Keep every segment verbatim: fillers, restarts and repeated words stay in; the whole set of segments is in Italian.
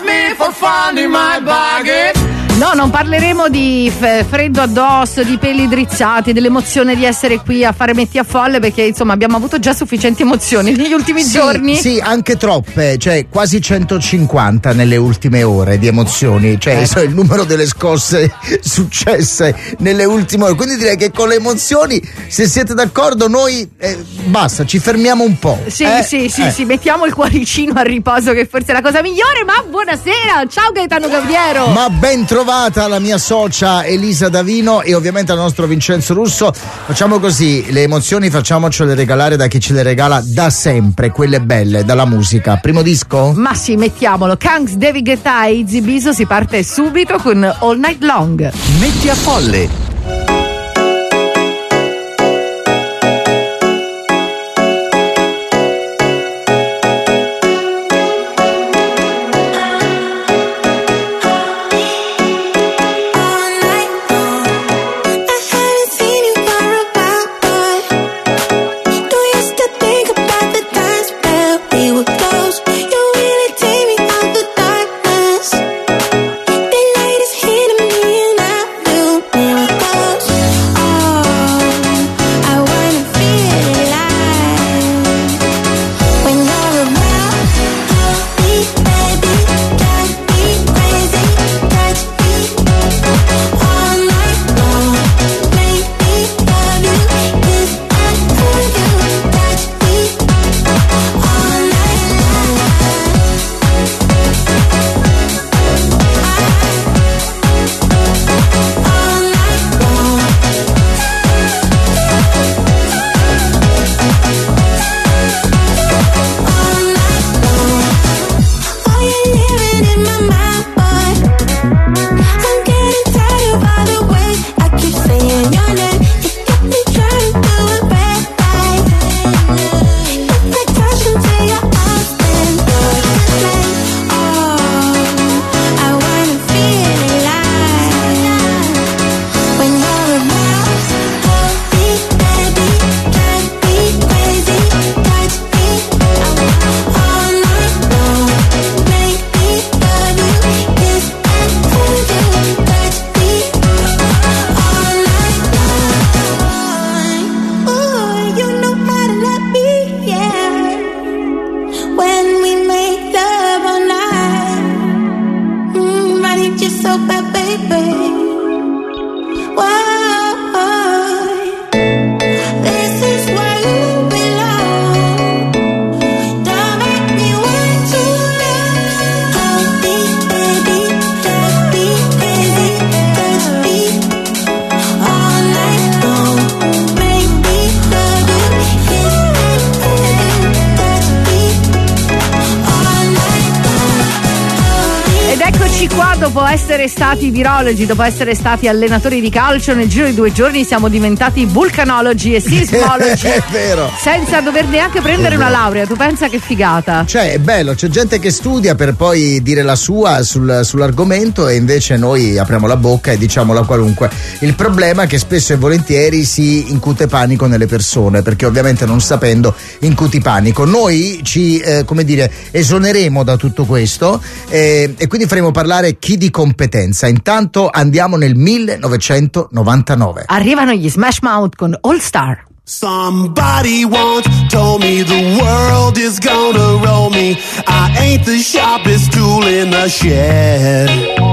me for finding my bargain. No, non parleremo di f- freddo addosso, di peli drizzati, dell'emozione di essere qui a fare metti a folle, perché insomma abbiamo avuto già sufficienti emozioni negli ultimi sì, giorni. Sì, anche troppe, cioè quasi centocinquanta nelle ultime ore di emozioni, cioè ecco. so, il numero delle scosse successe nelle ultime ore, quindi direi che con le emozioni, se siete d'accordo, noi eh, basta, ci fermiamo un po'. Sì, eh? sì, sì, eh. sì, mettiamo il cuoricino a riposo, che forse è la cosa migliore. Ma buonasera, ciao Gaetano Gaudiero. Ma ben trovata la mia socia Elisa Davino e ovviamente al nostro Vincenzo Russo. Facciamo così, le emozioni facciamocele regalare da chi ce le regala da sempre, quelle belle, dalla musica. Primo disco? Ma sì, mettiamolo. Kangs, David Guetta e Izzy Biso, si parte subito con All Night Long. Metti a folle. Dopo essere stati virologi, dopo essere stati allenatori di calcio, nel giro di due giorni siamo diventati vulcanologi e sismologi. È vero. Senza dover neanche prendere una laurea. Tu pensa che figata? Cioè è bello, c'è gente che studia per poi dire la sua sul, sull'argomento e invece noi apriamo la bocca e diciamo la qualunque. Il problema è che spesso e volentieri si incute panico nelle persone, perché ovviamente non sapendo incuti panico. Noi ci, eh, come dire, esoneremo da tutto questo eh, e quindi faremo parlare chi di competenza. Intanto andiamo nel millenovecentonovantanove. Arrivano gli Smash Mouth con All Star. Somebody once told me the world is gonna roll me. I ain't the sharpest tool in the shed.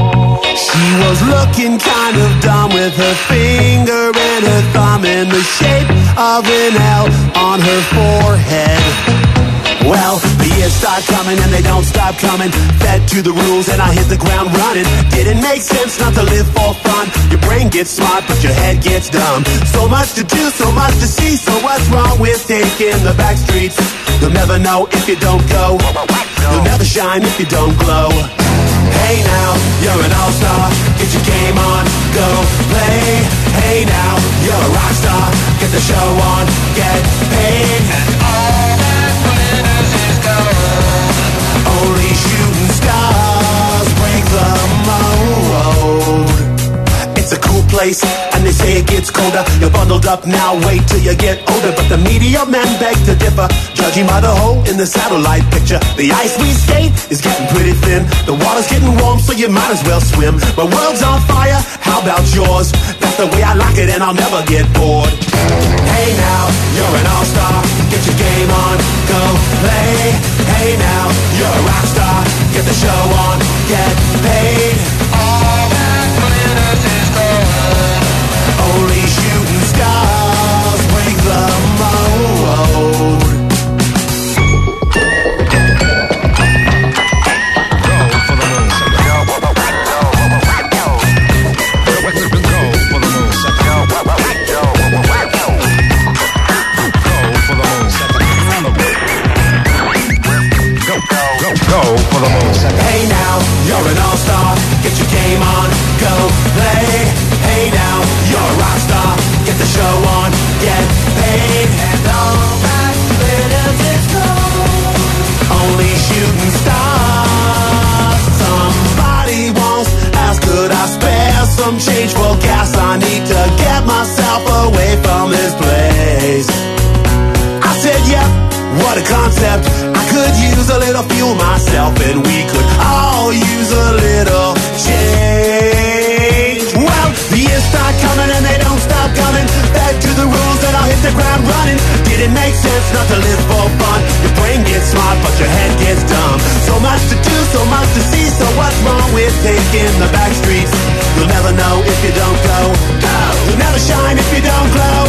She was looking kind of dumb with her finger and her thumb in the shape of an L on her forehead. Well, the years start coming and they don't stop coming. Fed to the rules and I hit the ground running. Didn't make sense not to live for fun. Your brain gets smart but your head gets dumb. So much to do, so much to see. So what's wrong with taking the back streets? You'll never know if you don't go. You'll never shine if you don't glow. Hey now, you're an all-star. Get your game on, go play. Hey now, you're a rock star. Get the show on, get paid. And all that glitters is gold. Only shooting stars break the mold. It's a cool place, and they say it gets colder. You're bundled up now, wait till you get older. But the media men beg to differ, judging by the hole in the satellite picture. The ice we skate is getting pretty thin. in. The water's getting warm, so you might as well swim. My world's on fire, how about yours? That's the way I like it and I'll never get bored. Hey now, you're an all-star, get your game on, go play. Hey now, you're a rock star, get the show on, get paid. All that glitters is gold. Only shooting stars break the mold. Go for the moon. Hey now, you're an all-star, get your game on, go play. Hey now, you're a rock star, get the show on, get paid. And all that glitters is gold. Only shooting stars. Somebody once asked, could I spare some change for gas? I need to get myself away from this place. I said, yep, what a concept. I could use a little fuel myself, and we could all use a little change. Well, the years start coming and they don't stop coming. Back to the rules and I'll hit the ground running. Did it make sense not to live for fun? Your brain gets smart but your head gets dumb. So much to do, so much to see. So what's wrong with taking the back streets? You'll never know if you don't go. You'll never shine if you don't glow.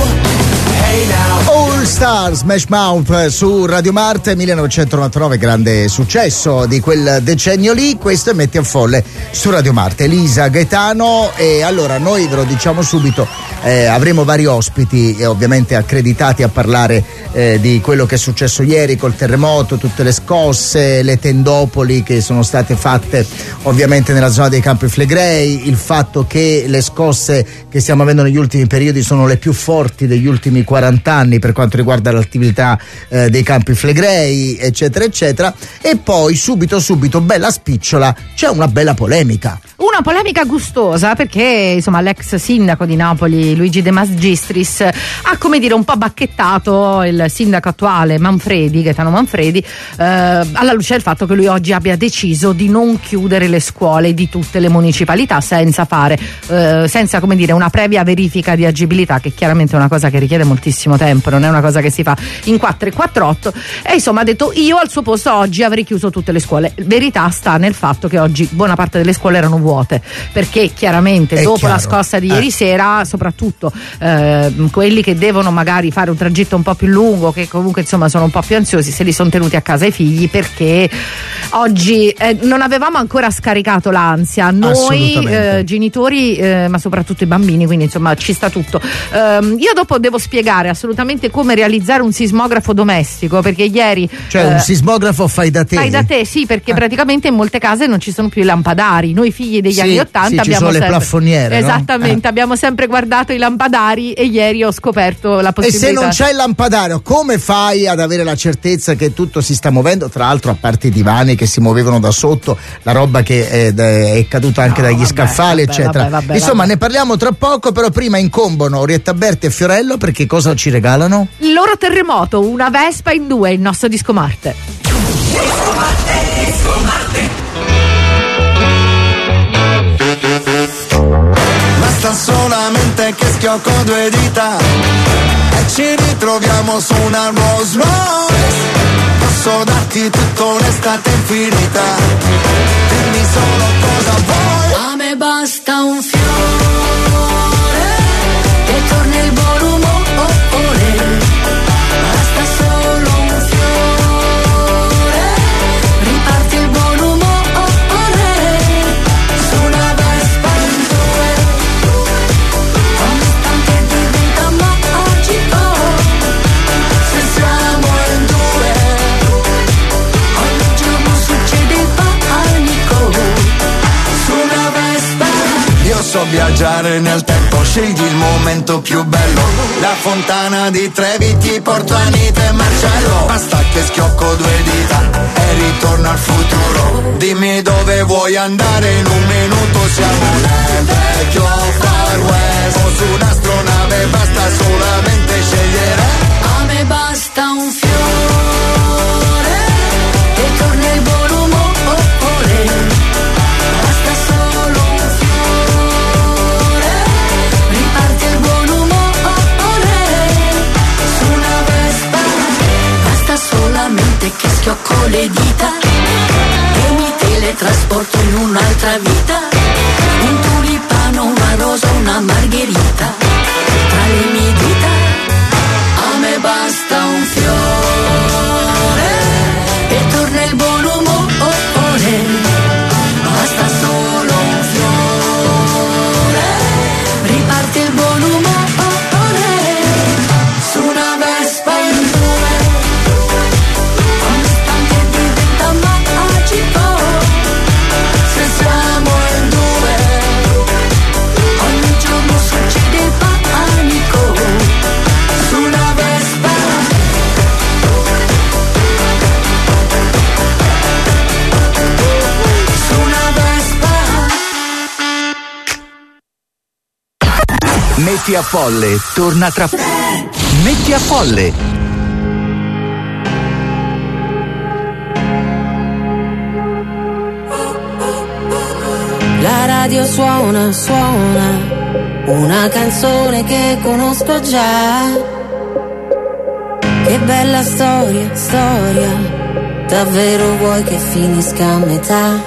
Hey now. All Star, Smash Mouth su Radio Marte, millenovecentonovantanove, grande successo di quel decennio lì. Questo è Metti a Folle su Radio Marte. Elisa Gaetano, e allora noi ve lo diciamo subito, eh, avremo vari ospiti eh, ovviamente accreditati a parlare eh, di quello che è successo ieri col terremoto, tutte le scosse, le tendopoli che sono state fatte ovviamente nella zona dei Campi Flegrei, il fatto che le scosse che stiamo avendo negli ultimi periodi sono le più forti degli ultimi quaranta anni per quanto riguarda l'attività eh, dei Campi Flegrei, eccetera eccetera. E poi subito subito bella spicciola, c'è una bella polemica. Una polemica gustosa perché insomma l'ex sindaco di Napoli Luigi De Magistris ha, come dire, un po' bacchettato il sindaco attuale Manfredi, Gaetano Manfredi, eh, alla luce del fatto che lui oggi abbia deciso di non chiudere le scuole di tutte le municipalità senza fare eh, senza, come dire, una previa verifica di agibilità, che chiaramente è una cosa che richiede moltissimo tempo, non è una cosa che si fa in quattro e quattro otto. E insomma ha detto: io al suo posto oggi avrei chiuso tutte le scuole. Verità sta nel fatto che oggi buona parte delle scuole erano vuote, perché chiaramente è dopo chiaro. la scossa di ieri eh. sera, soprattutto eh, quelli che devono magari fare un tragitto un po' più lungo, che comunque insomma sono un po' più ansiosi, se li sono tenuti a casa i figli, perché oggi eh, non avevamo ancora scaricato l'ansia noi eh, genitori eh, ma soprattutto i bambini, quindi insomma ci sta tutto. Um, io dopo devo spiegare assolutamente come realizzare un sismografo domestico, perché ieri cioè eh, un sismografo fai da te fai da te, sì, perché ah. praticamente in molte case non ci sono più i lampadari. Noi figli degli sì, anni ottanta sì, abbiamo ci sono sempre, le plafoniere, esattamente, no? eh. abbiamo sempre guardato i lampadari e ieri ho scoperto la E possibilità. se non c'è il lampadario, come fai ad avere la certezza che tutto si sta muovendo? Tra l'altro, a parte i divani che si muovevano da sotto, la roba che è, è caduta anche no, dagli vabbè, scaffali, vabbè, eccetera. Vabbè, vabbè, Insomma, vabbè. ne parliamo tra poco, però prima incombono Orietta Berti e Fiorello, perché cosa ci regalano? Il loro terremoto, una Vespa in due, il nostro disco Marte. Disco Marte, disco Marte. Basta solamente che schiocco due dita e ci ritroviamo su una Rolls Royce. Posso darti tutta un'estate infinita, dimmi solo cosa vuoi. A me basta un fiore che torna il buon umore, basta solo un fiore, riparti il buon umore, su una Vespa in due, ogni istante diventa magico, se siamo in due, ogni giorno succede il panico, su una Vespa. Io so viaggiare nel tempo, scegli il momento più bello, la fontana di Trevi ti porto Anita e Marcello. Basta che schiocco due dita e ritorno al futuro, dimmi dove vuoi andare, in un minuto siamo nel vecchio Far West o su un'astronave, basta solamente scegliere. A me basta un fiore che torna il buon umore, teletrasporto in un'altra vita, un tulipano, una rosa, una margherita, tra le mie dita, a me basta un fiore e torna il buon umore, basta solo un fiore, riparte il buon umore, su una Vespa in due, un istante diventa magico, se siamo in due, ogni giorno succede il panico, su una Vespa. Su una Vespa. Metti a Folle torna tra. Metti a Folle. La radio suona, suona, una canzone che conosco già. Che bella storia, storia, davvero vuoi che finisca a metà?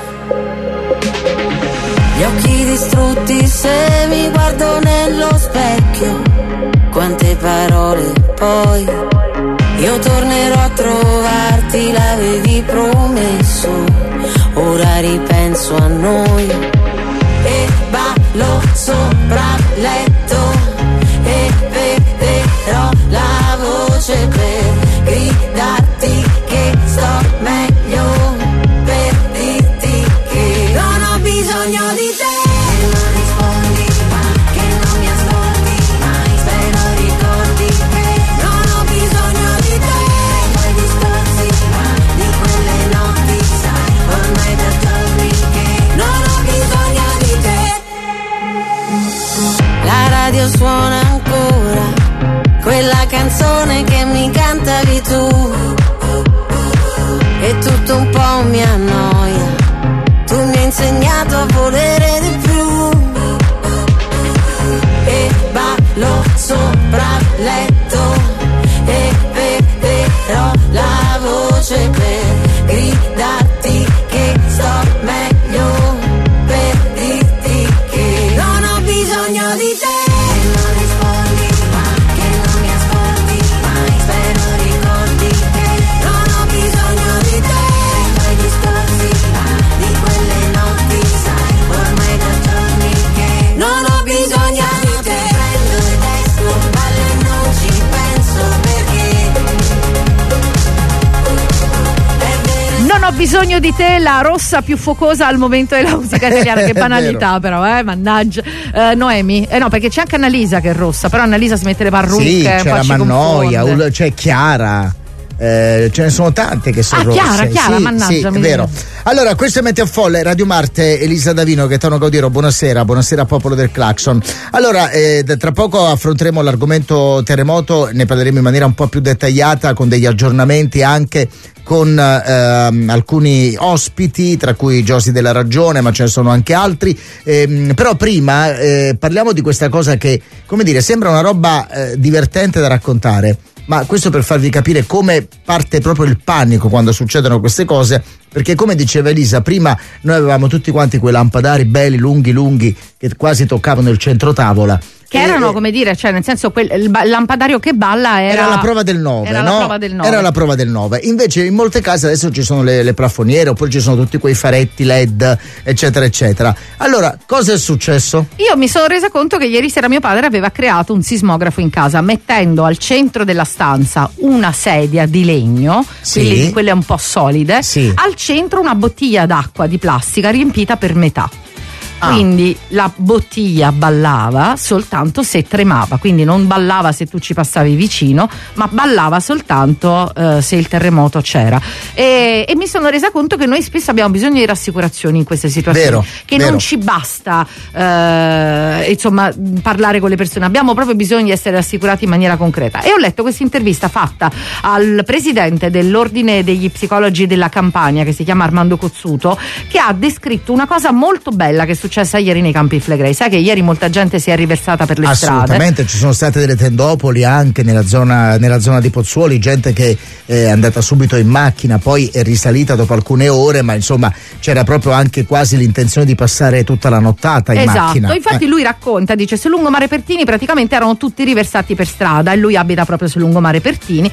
Gli occhi distrutti se mi guardo nello specchio, quante parole poi, io tornerò a trovarti, l'avevi promesso, ora ripenso a noi, e ballo sopra il letto, e beverò la voce per gridarti che sto meglio, per dirti che non ho bisogno di te, che non rispondi ma che non mi ascolti mai, spero ricordi che non ho bisogno di te, quei discorsi ma di quelle notti sai, ormai da giorni che non ho bisogno di te. La radio suona ancora, quella canzone che mi cantavi tu, e tutto un po' mi annoia, tu mi hai insegnato a volere di più, e ballo sopra il letto, e beverò la voce per gridarti che sto meglio, per dirti che non ho bisogno di te. Ho bisogno di te, la rossa più focosa al momento della musica italiana. Che banalità, però, eh, mannaggia. Uh, Noemi, eh no, perché c'è anche Annalisa che è rossa, però Annalisa si mette le parrucche. Sì, c'è la Mannoia, confonde. c'è Chiara. Eh, ce ne sono tante che sono ah, rosse. Chiara, Chiara, sì, mannaggia. Sì, è vero. Allora, questo è Metti a Folle, Radio Marte, Elisa Davino, Gaetano Gaudiro, buonasera, buonasera popolo del Clacson. Allora, eh, tra poco affronteremo l'argomento terremoto, ne parleremo in maniera un po' più dettagliata, con degli aggiornamenti anche con eh, alcuni ospiti, tra cui Giosi della Ragione, ma ce ne sono anche altri. Eh, però prima eh, parliamo di questa cosa che, come dire, sembra una roba eh, divertente da raccontare, ma questo per farvi capire come parte proprio il panico quando succedono queste cose, perché come diceva Elisa, prima noi avevamo tutti quanti quei lampadari belli, lunghi lunghi, che quasi toccavano il centro tavola. Che erano, come dire, cioè nel senso quel, il lampadario che balla era, era la prova del nove, era no? la prova del nove. Era la prova del nove. Invece in molte case adesso ci sono le, le plafoniere, oppure ci sono tutti quei faretti L E D, eccetera eccetera. Allora, cosa è successo? Io mi sono resa conto che ieri sera mio padre aveva creato un sismografo in casa, mettendo al centro della stanza una sedia di legno, sì. quelle, di quelle un po' solide, sì. al centro una bottiglia d'acqua di plastica riempita per metà. Ah. Quindi la bottiglia ballava soltanto se tremava, quindi non ballava se tu ci passavi vicino, ma ballava soltanto eh, se il terremoto c'era. E, e mi sono resa conto che noi spesso abbiamo bisogno di rassicurazioni in queste situazioni, vero, che vero. non ci basta eh, insomma parlare con le persone, abbiamo proprio bisogno di essere rassicurati in maniera concreta. E ho letto questa intervista fatta al presidente dell'ordine degli psicologi della Campania, che si chiama Armando Cozzuto, che ha descritto una cosa molto bella che è successa ieri nei Campi Flegrei. Sai che ieri molta gente si è riversata per le strade. Assolutamente, ci sono state delle tendopoli anche nella zona, nella zona di Pozzuoli, gente che è andata subito in macchina, poi è risalita dopo alcune ore, ma insomma c'era proprio anche quasi l'intenzione di passare tutta la nottata in esatto, macchina. Infatti eh. lui racconta, dice, sul lungomare Pertini praticamente erano tutti riversati per strada e lui abita proprio sul lungomare Pertini.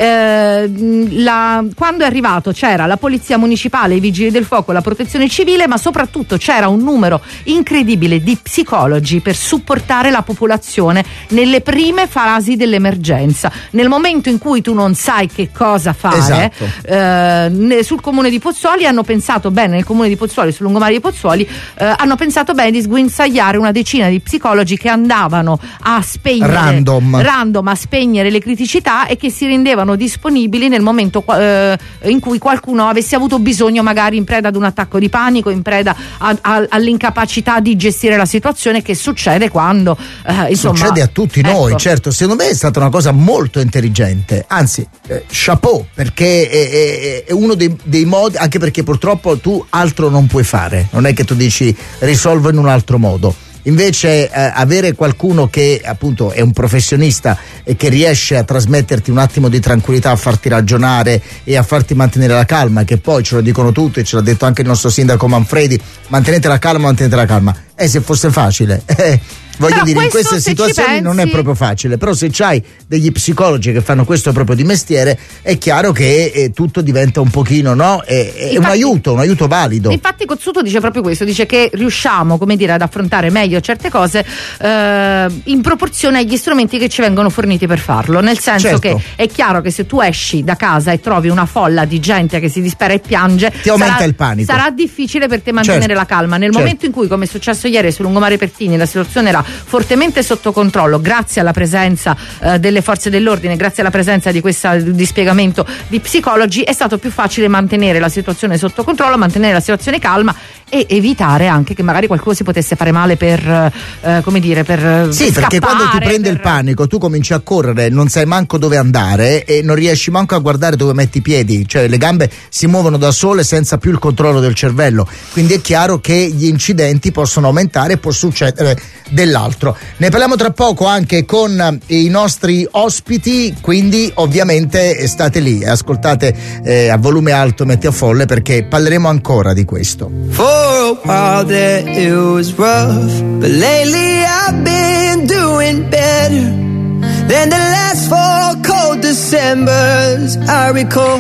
Eh, la, quando è arrivato c'era la polizia municipale, i vigili del fuoco, la protezione civile, ma soprattutto c'era un numero incredibile di psicologi per supportare la popolazione nelle prime fasi dell'emergenza. Nel momento in cui tu non sai che cosa fare, esatto. eh, sul comune di Pozzuoli hanno pensato bene, nel comune di Pozzuoli, sul lungomare di Pozzuoli, eh, hanno pensato bene di sguinzagliare una decina di psicologi che andavano a spegnere random, random a spegnere le criticità e che si rendevano disponibili nel momento eh, in cui qualcuno avesse avuto bisogno, magari in preda ad un attacco di panico, in preda a, a, all'incapacità di gestire la situazione, che succede quando eh, insomma, succede a tutti noi, ecco. Certo, secondo me è stata una cosa molto intelligente, anzi eh, chapeau, perché è, è, è uno dei, dei modi, anche perché purtroppo tu altro non puoi fare, non è che tu dici risolvo in un altro modo. Invece eh, avere qualcuno che appunto è un professionista e che riesce a trasmetterti un attimo di tranquillità, a farti ragionare e a farti mantenere la calma, che poi ce lo dicono tutti, ce l'ha detto anche il nostro sindaco Manfredi, mantenete la calma, mantenete la calma. Eh, se fosse facile, eh, voglio però dire, in queste questo, situazioni pensi... non è proprio facile, però se c'hai degli psicologi che fanno questo proprio di mestiere, è chiaro che eh, tutto diventa un pochino, no? È, è infatti, un aiuto, un aiuto valido. Infatti Cozzuto dice proprio questo, dice che riusciamo, come dire, ad affrontare meglio certe cose eh, in proporzione agli strumenti che ci vengono forniti per farlo, nel senso certo. che è chiaro che se tu esci da casa e trovi una folla di gente che si dispera e piange, ti aumenta sarà, il panico. Sarà difficile per te mantenere certo. la calma. Nel certo. momento in cui, come è successo ieri sul lungomare Pertini, la situazione era fortemente sotto controllo grazie alla presenza eh, delle forze dell'ordine, grazie alla presenza di questo dispiegamento di psicologi, è stato più facile mantenere la situazione sotto controllo, mantenere la situazione calma e evitare anche che magari qualcuno si potesse fare male per eh, come dire per sì, per perché quando ti prende per... il panico tu cominci a correre, non sai manco dove andare e non riesci manco a guardare dove metti i piedi, cioè le gambe si muovono da sole senza più il controllo del cervello, quindi è chiaro che gli incidenti possono aumentare e può succedere dell'altro. Ne parliamo tra poco anche con i nostri ospiti, quindi ovviamente state lì e ascoltate eh, a volume alto Metti a Folle, perché parleremo ancora di questo. For a while there it was rough, but lately I've been doing better than the last four cold Decembers I recall.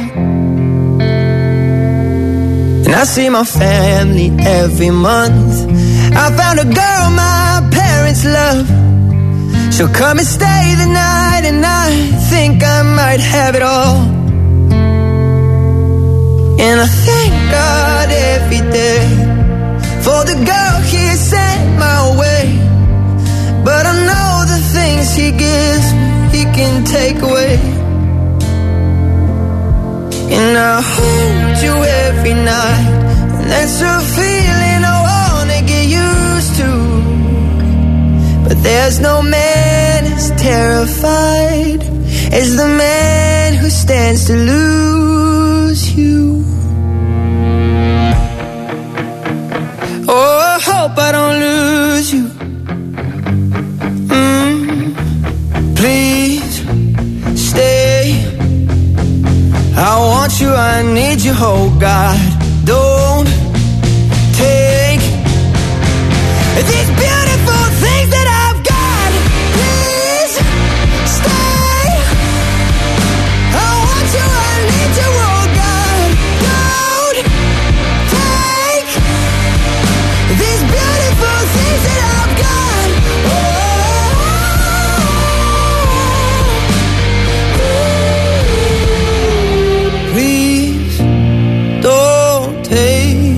And I see my family every month. I found a girl my parents love. She'll come and stay the night, and I think I might have it all. And I thank God every day for the girl He sent my way. But I know the things He gives me, He can take away. And I hold you every night, and that's a feeling I wanna get used to. But there's no man as terrified as the man who stands to lose you. Oh, I hope I don't lose you. Mm, please stay. I want you, I need you, oh God. Don't take these beautiful things that I've got. Please stay. I want you, I need you, oh God. Don't take these beautiful things that I've got. Oh, please don't take.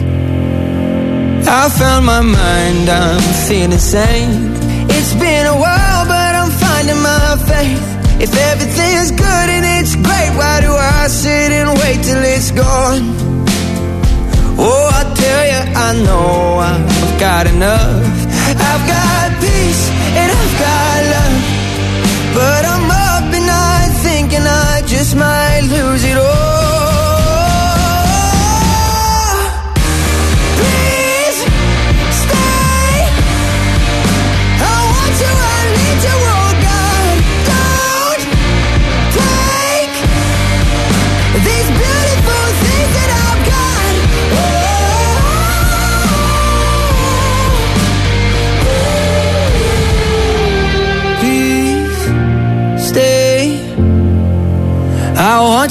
I found my mind, I'm feeling sane. It's been a while, but I'm finding my faith. If everything's good and it's great, why do I sit and wait till it's gone? Oh, I tell you, I know I've got enough. I've got peace and I've got love, but I'm up at night thinking I just might lose it all. Please stay.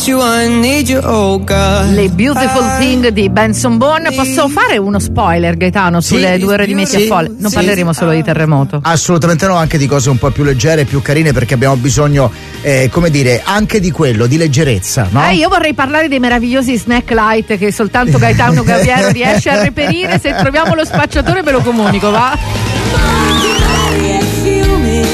want you, I need you, oh God. Le Beautiful Thing di Benson Bourne. Posso fare uno spoiler, Gaetano, sulle sì, due ore di Metti sì, a Folle? Non sì. parleremo solo di terremoto. Assolutamente no, anche di cose un po' più leggere, più carine, perché abbiamo bisogno, eh, come dire, anche di quello, di leggerezza, no? Eh, io vorrei parlare dei meravigliosi snack light che soltanto Gaetano Gaviero riesce a reperire. Se troviamo lo spacciatore ve lo comunico, va? Mari e fiumi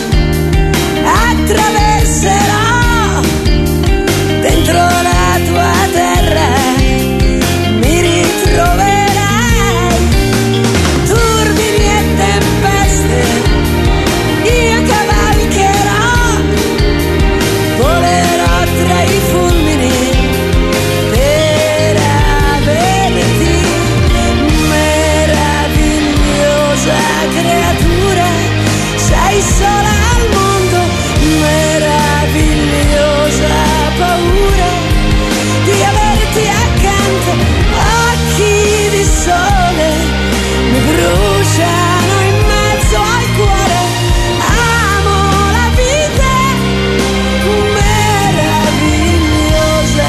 attraverserò dentro la tua terra, mi ritroverai, turbini e tempeste, io cavalcherò, volerò tra i fulmini per averti, meravigliosa creatura, sei sola al mondo, meravigliosa paura di averti accanto, occhi di sole mi bruciano in mezzo al cuore, amo la vita meravigliosa.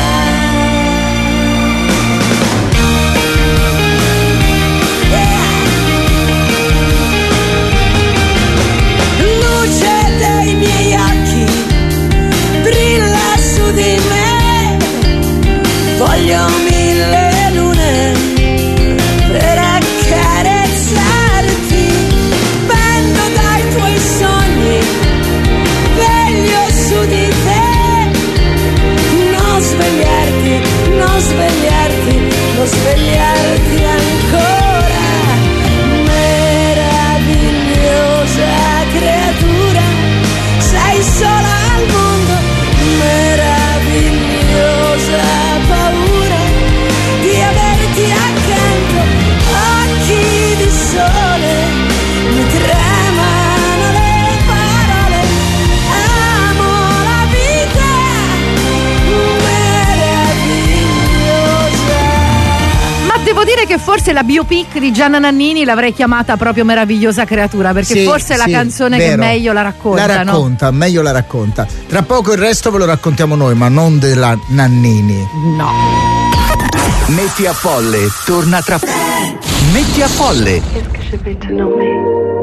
Luce dei miei occhi brilla su di me, voglio mille lune per accarezzarti, pendo dai tuoi sogni, veglio su di te, non svegliarti, non svegliarti, non svegliarti ancora, meravigliosa creatura, sei sola al mondo, meravigliosa paura di averti accanto, occhi di sole, mi tremano le parole, amo la vita meravigliosa. Ma devo dire che forse la biopic di Gianna Nannini l'avrei chiamata proprio Meravigliosa Creatura, perché Sì, forse è la sì, canzone vero. che meglio la racconta, La no? racconta, meglio la racconta. Tra poco il resto ve lo raccontiamo noi, ma non della Nannini. No. Metti a Folle torna tra. Metti a Folle. Je vais te nommer,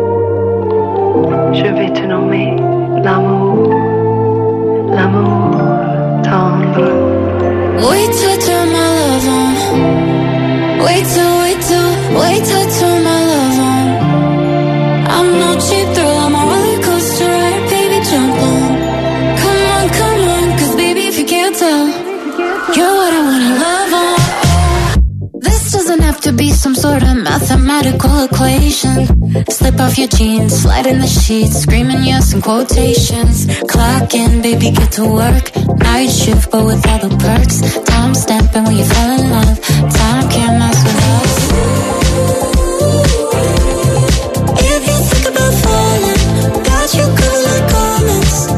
je vais te nommer l'amour, l'amour tendre. Wait till I turn my love on. Wait till, wait till, wait till I turn my love on. I'm no cheap thrill, I'm a roller coaster ride, baby, jump on. Come on, come on, cause baby, if you can't tell, you're what I wanna love on. This doesn't have to be some sort of mathematical equation. Slip off your jeans, slide in the sheets, screaming yes in quotations. Clock in, baby, get to work. Night shift, but with all the perks. Time stamping when you fell in love. Time can't mess with us. If you think about falling, got you covered like garments.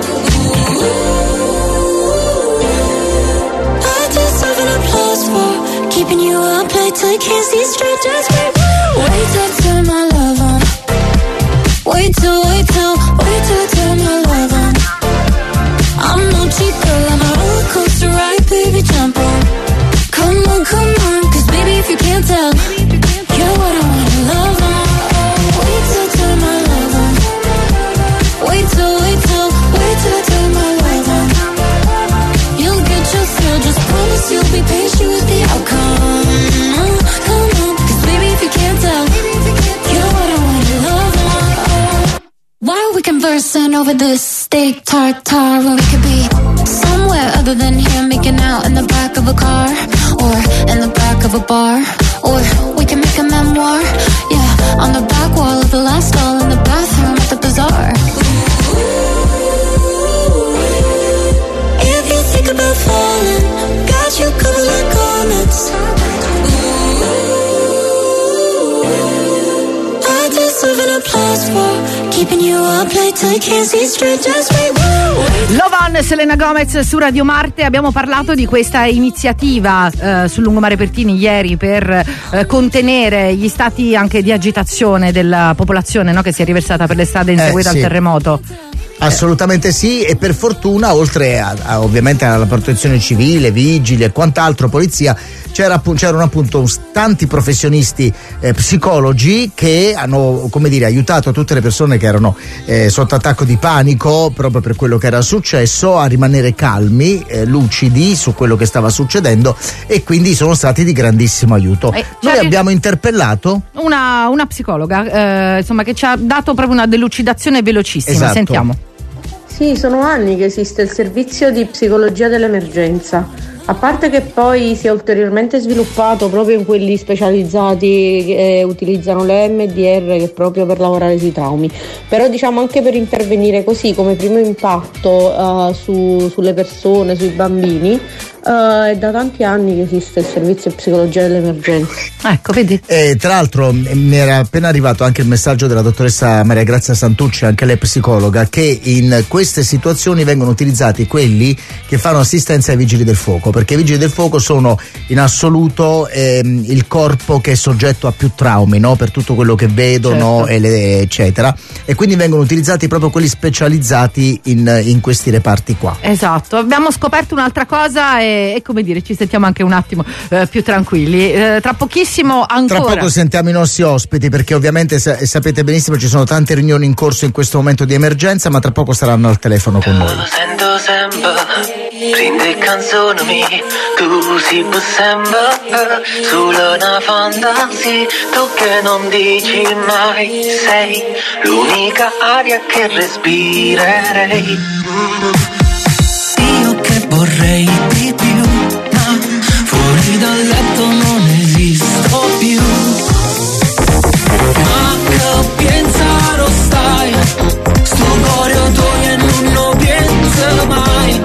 I deserve an applause for keeping you up late till you can't see straight. Just wait, wait till I turn my love on. Wait till, wait till, wait till I turn my love on. I'm no cheap girl, I'm a roller coaster ride, baby, jump on. Come on, come on, cause baby, if you can't tell, you're what I wanna love on. Wait till I turn my love on. Wait till, wait till, wait till I turn my love on. You'll get your thrill, just promise you'll be patient with the outcome. Come on, cause baby, if you can't tell, you're what I wanna love on. Why are we conversing over this steak tartare when we could be somewhere other than here, making out in the back of a car, or in the back of a bar, or we can make a memoir, yeah, on the back wall of the last stall in the bathroom at the bazaar. If you think about falling, got you covered like garments. I deserve an applause for keeping you up late till you can't see straight. Just wait, wait. Lovan, Selena Gomez su Radio Marte. Abbiamo parlato di questa iniziativa eh, sul lungomare Pertini ieri per eh, contenere gli stati anche di agitazione della popolazione, no, che si è riversata per le strade in Eh, seguito sì. al terremoto. Assolutamente sì, e per fortuna oltre a, a, ovviamente alla protezione civile, vigili e quant'altro, polizia, c'era, c'erano appunto tanti professionisti eh, psicologi che hanno, come dire, aiutato tutte le persone che erano eh, sotto attacco di panico proprio per quello che era successo a rimanere calmi, eh, lucidi su quello che stava succedendo, e quindi sono stati di grandissimo aiuto. Eh, Noi abbiamo interpellato una, una psicologa eh, insomma, che ci ha dato proprio una delucidazione velocissima. Esatto. Sentiamo. Sì, sono anni che esiste il servizio di psicologia dell'emergenza, a parte che poi si è ulteriormente sviluppato proprio in quelli specializzati che utilizzano le M D R, che è proprio per lavorare sui traumi, però diciamo anche per intervenire così come primo impatto uh, su, sulle persone, sui bambini. Uh, è da tanti anni che esiste il servizio di psicologia dell'emergenza. Ecco, vedi. E tra l'altro mi era appena arrivato anche il messaggio della dottoressa Maria Grazia Santucci, anche lei psicologa, che in queste situazioni vengono utilizzati quelli che fanno assistenza ai vigili del fuoco, perché i vigili del fuoco sono in assoluto ehm, il corpo che è soggetto a più traumi, no? Per tutto quello che vedono, certo, e le, eccetera, e quindi vengono utilizzati proprio quelli specializzati in, in questi reparti qua. Esatto, abbiamo scoperto un'altra cosa e e come dire, ci sentiamo anche un attimo eh, più tranquilli. Eh, tra pochissimo ancora. Tra poco sentiamo i nostri ospiti, perché ovviamente sa- sapete benissimo ci sono tante riunioni in corso in questo momento di emergenza, ma tra poco saranno al telefono con noi. Sento sempre, prende canzoni mi, tu si può sempre, solo una fantasia, tu che non dici mai, sei l'unica aria che respirerei. Io che vorrei di più, ma fuori dal letto non esisto più. Ma che pensare stai, sto cuore tuo e non lo penso mai.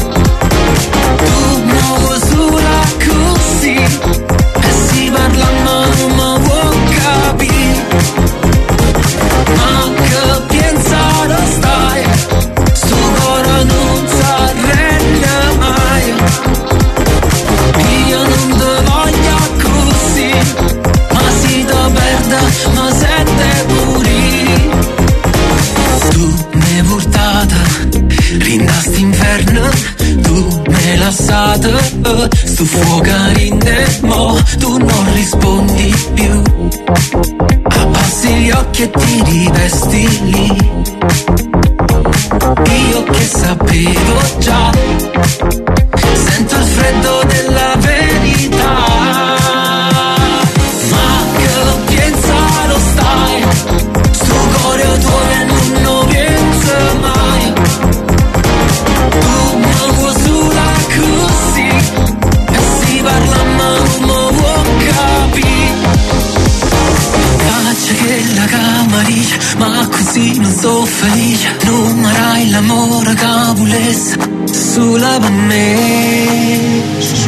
Tu muovo sulla così e si parla ma non mi vuoi capire. Ma che pensare stai, sto cuore non si arrende mai. Io non te voglio così, ma si te perde, ma sente morire. Tu mi hai portata, rinasti inferno, tu mi hai lasciato, sto fuoco in te, mo tu non rispondi più. Abbassi gli occhi e ti rivesti lì. Io che sapevo già, sento il freddo della verità. Ma che pensare stai, sto cuore tuo e non lo penso mai. Tu mi vuoi sulla così e si parla ma non mi vuoi capire. Caccia che la camaricia, ma così non sto felice. Non marai l'amore che volesse sulla per me,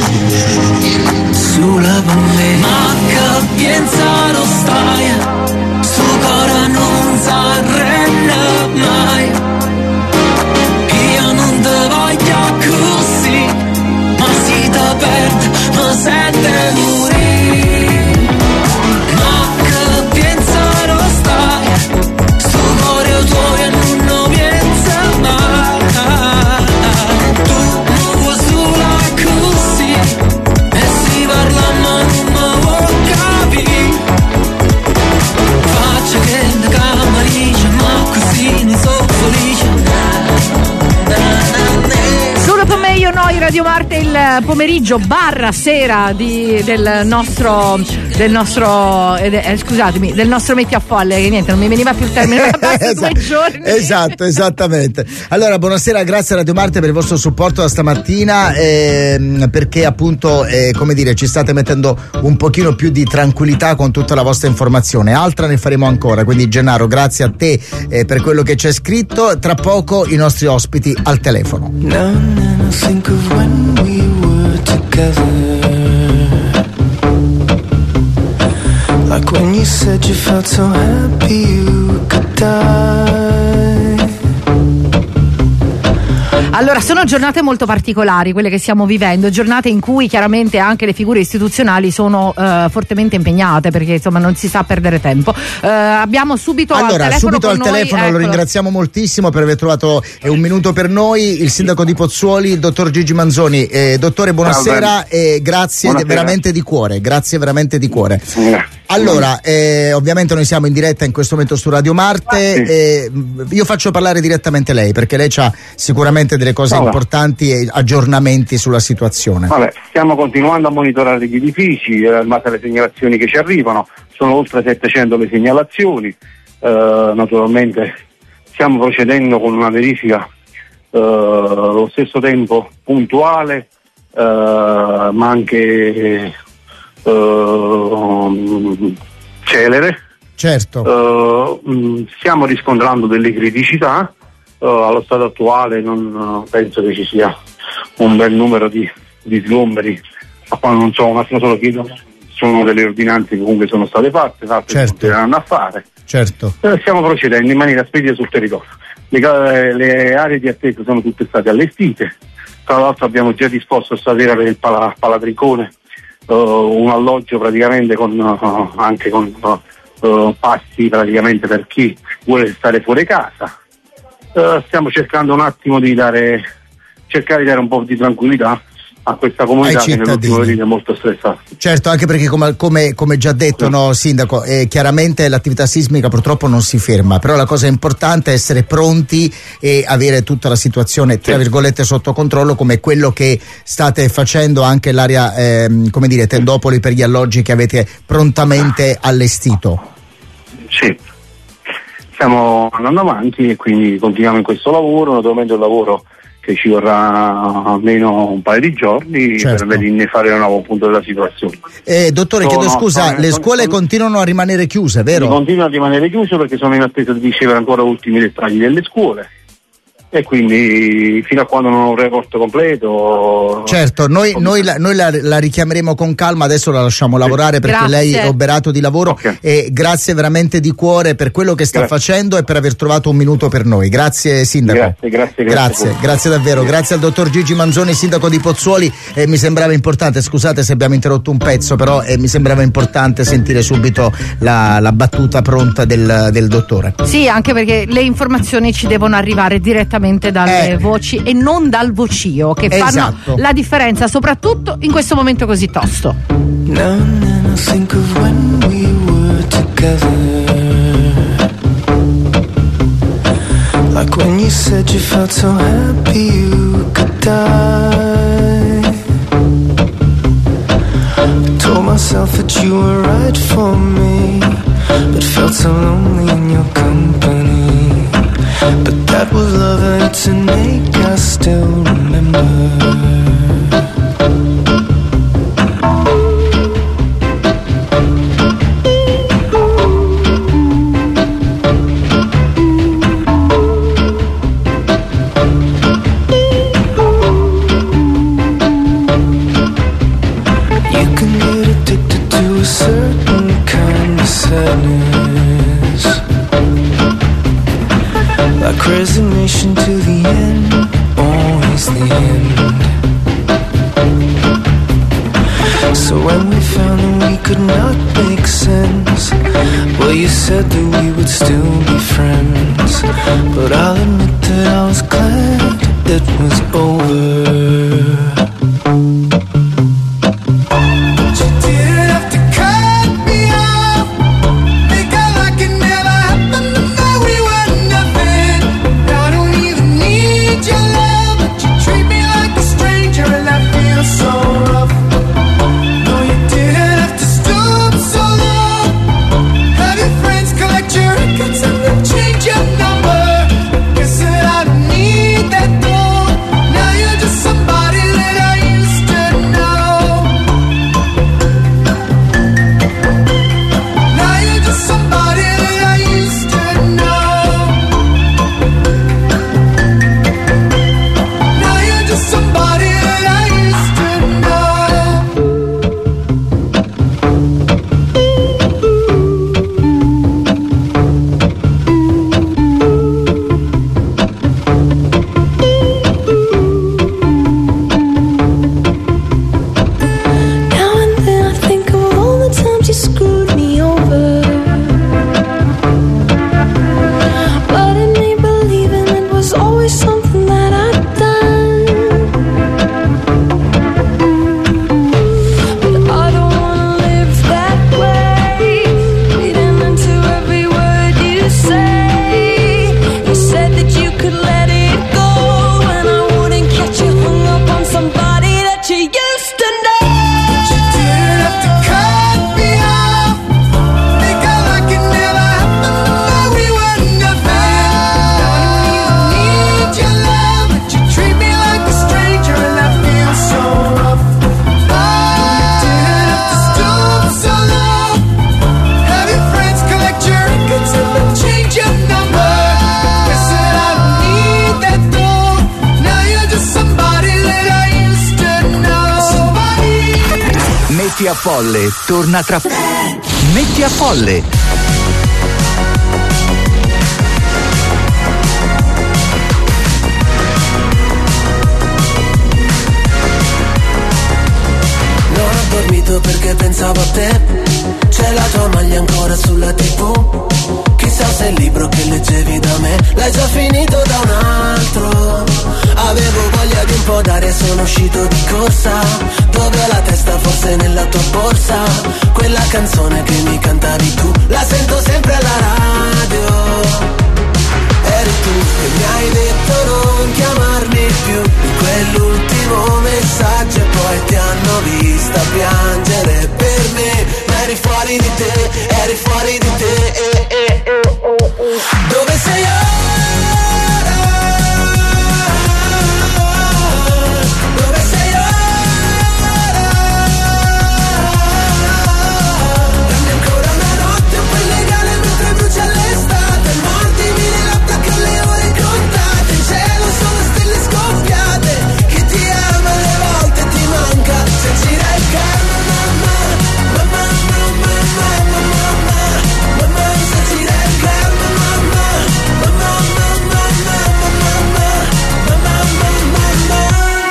sulla per me. Ma che pensare stai, sto cuore non si arrende mai. Io non te voglio così, ma si te perde, ma sente morire. Ma che pensare stai, sto cuore tuo e non lo penso mai. Tu muovo sulla così e si parla ma non mi vuoi capire. Faccio che la camaricia, ma così non so felice. Solo per me, io noi, Radio Marte, il pomeriggio barra sera di, del nostro del nostro eh, scusatemi del nostro Metti a Folle, che niente, non mi veniva più il termine da esatto, due giorni. Esatto, esattamente. Allora, buonasera, grazie a Radio Marte per il vostro supporto da stamattina, ehm, perché appunto eh, come dire, ci state mettendo un pochino più di tranquillità con tutta la vostra informazione. Altra ne faremo ancora, quindi Gennaro, grazie a te eh, per quello che c'è scritto. Tra poco i nostri ospiti al telefono. Now and then I think of when we were together, like when you said you felt so happy you could die. Allora, sono giornate molto particolari quelle che stiamo vivendo, giornate in cui chiaramente anche le figure istituzionali sono eh, fortemente impegnate, perché insomma non si sa perdere tempo. Eh, abbiamo subito allora, al telefono subito con al noi, telefono eccolo. Lo ringraziamo moltissimo per aver trovato eh, un minuto per noi, il sindaco di Pozzuoli, il dottor Gigi Manzoni. Eh, dottore, buonasera e grazie Buonasera. veramente di cuore, grazie veramente di cuore. Allora, eh, ovviamente noi siamo in diretta in questo momento su Radio Marte, Sì. eh, io faccio parlare direttamente lei perché lei ha sicuramente delle cose Allora. importanti e aggiornamenti sulla situazione. Vabbè, stiamo continuando a monitorare gli edifici, eh, in base alle segnalazioni che ci arrivano, sono oltre settecento le segnalazioni, eh, naturalmente stiamo procedendo con una verifica eh, allo stesso tempo puntuale, eh, ma anche eh, celere. Certo. Eh, mh, stiamo riscontrando delle criticità, eh, allo stato attuale non eh, penso che ci sia un bel numero di, di sgomberi, ma poi non so, ma solo chiedo, sono delle ordinanze che comunque sono state fatte, altre Certo. continueranno a fare. Certo. Eh, stiamo procedendo in maniera spedita sul territorio. Le, ca- le aree di attesa sono tutte state allestite, tra l'altro abbiamo già disposto stasera per il Pala- Palatricone uh, un alloggio praticamente con uh, anche con uh, pasti praticamente per chi vuole stare fuori casa. Uh, stiamo cercando un attimo di dare cercare di dare un po' di tranquillità a questa comunità Ai che nell'ultimo cittadini. periodo è molto stressata. Certo, anche perché come, come, come già detto, no, Sindaco, eh, chiaramente l'attività sismica purtroppo non si ferma, però la cosa importante è essere pronti e avere tutta la situazione tra virgolette sotto controllo, come quello che state facendo anche l'area ehm, come dire Tendopoli, per gli alloggi che avete prontamente allestito. Sì, stiamo andando avanti e quindi continuiamo in questo lavoro, naturalmente un lavoro che ci vorrà almeno un paio di giorni Certo. per vedere fare un nuovo punto della situazione. Eh, dottore, Sono- chiedo scusa, sono- le sono- scuole sono- continuano a rimanere chiuse, vero? Continua a rimanere chiuso perché sono in attesa di ricevere ancora ultimi dettagli delle scuole e quindi fino a quando non ho un report completo. Certo, noi, noi, la, noi la, la richiameremo con calma, adesso la lasciamo lavorare perché Grazie. lei è oberato di lavoro. Ok. E grazie veramente di cuore per quello che sta Grazie. facendo e per aver trovato un minuto per noi. Grazie Sindaco. Grazie, grazie, grazie. Grazie, grazie davvero, grazie al dottor Gigi Manzoni, sindaco di Pozzuoli. Eh, mi sembrava importante, scusate se abbiamo interrotto un pezzo, però eh, mi sembrava importante sentire subito la, la battuta pronta del, del dottore. Sì, anche perché le informazioni ci devono arrivare direttamente dalle Eh. voci e non dal vocio, che fanno Esatto. la differenza soprattutto in questo momento così tosto. Now and then I think of when we were together, like when you said you felt so happy you could die. I told myself that you were right for me, but felt so lonely in your company. But that was love and it's an ache I still remember. You can get addicted to a certain kind of sadness, like resignation to the end, always the end. So when we found that we could not make sense, well, you said that we would still be friends. But I'll admit that I was glad it was over. Change your number. Guess that I don't need that though. Now you're just somebody Metti a Polle torna tra Metti a Polle. Non ho dormito perché pensavo a te. C'è la tua maglia ancora sulla tivù. Chissà se il libro che leggevi da me l'hai già finito da un altro. Avevo voglia di un po' d'aria e sono uscito di corsa. Dove ho la testa forse nella tua borsa. Quella canzone che mi cantavi tu la sento sempre alla radio. Eri tu che mi hai detto non chiamarmi più. In quell'ultimo messaggio e poi ti hanno vista piangere per me. Ma eri fuori di te, eri fuori di te eh, eh, eh, oh, oh. Dove sei ora? Dove sei ora? Dammi ancora una notte un po' illegale mentre brucia l'estate. Mordimi le labbra che le ore contate. In cielo sono stelle scoppiate. Chi ti ama alle volte ti manca. Se gira il karma mamma. Mamma, mamma, mamma, mamma. Mamma, se gira il karma mamma. Mamma, mamma, mamma, mamma. Mamma, mamma, mamma.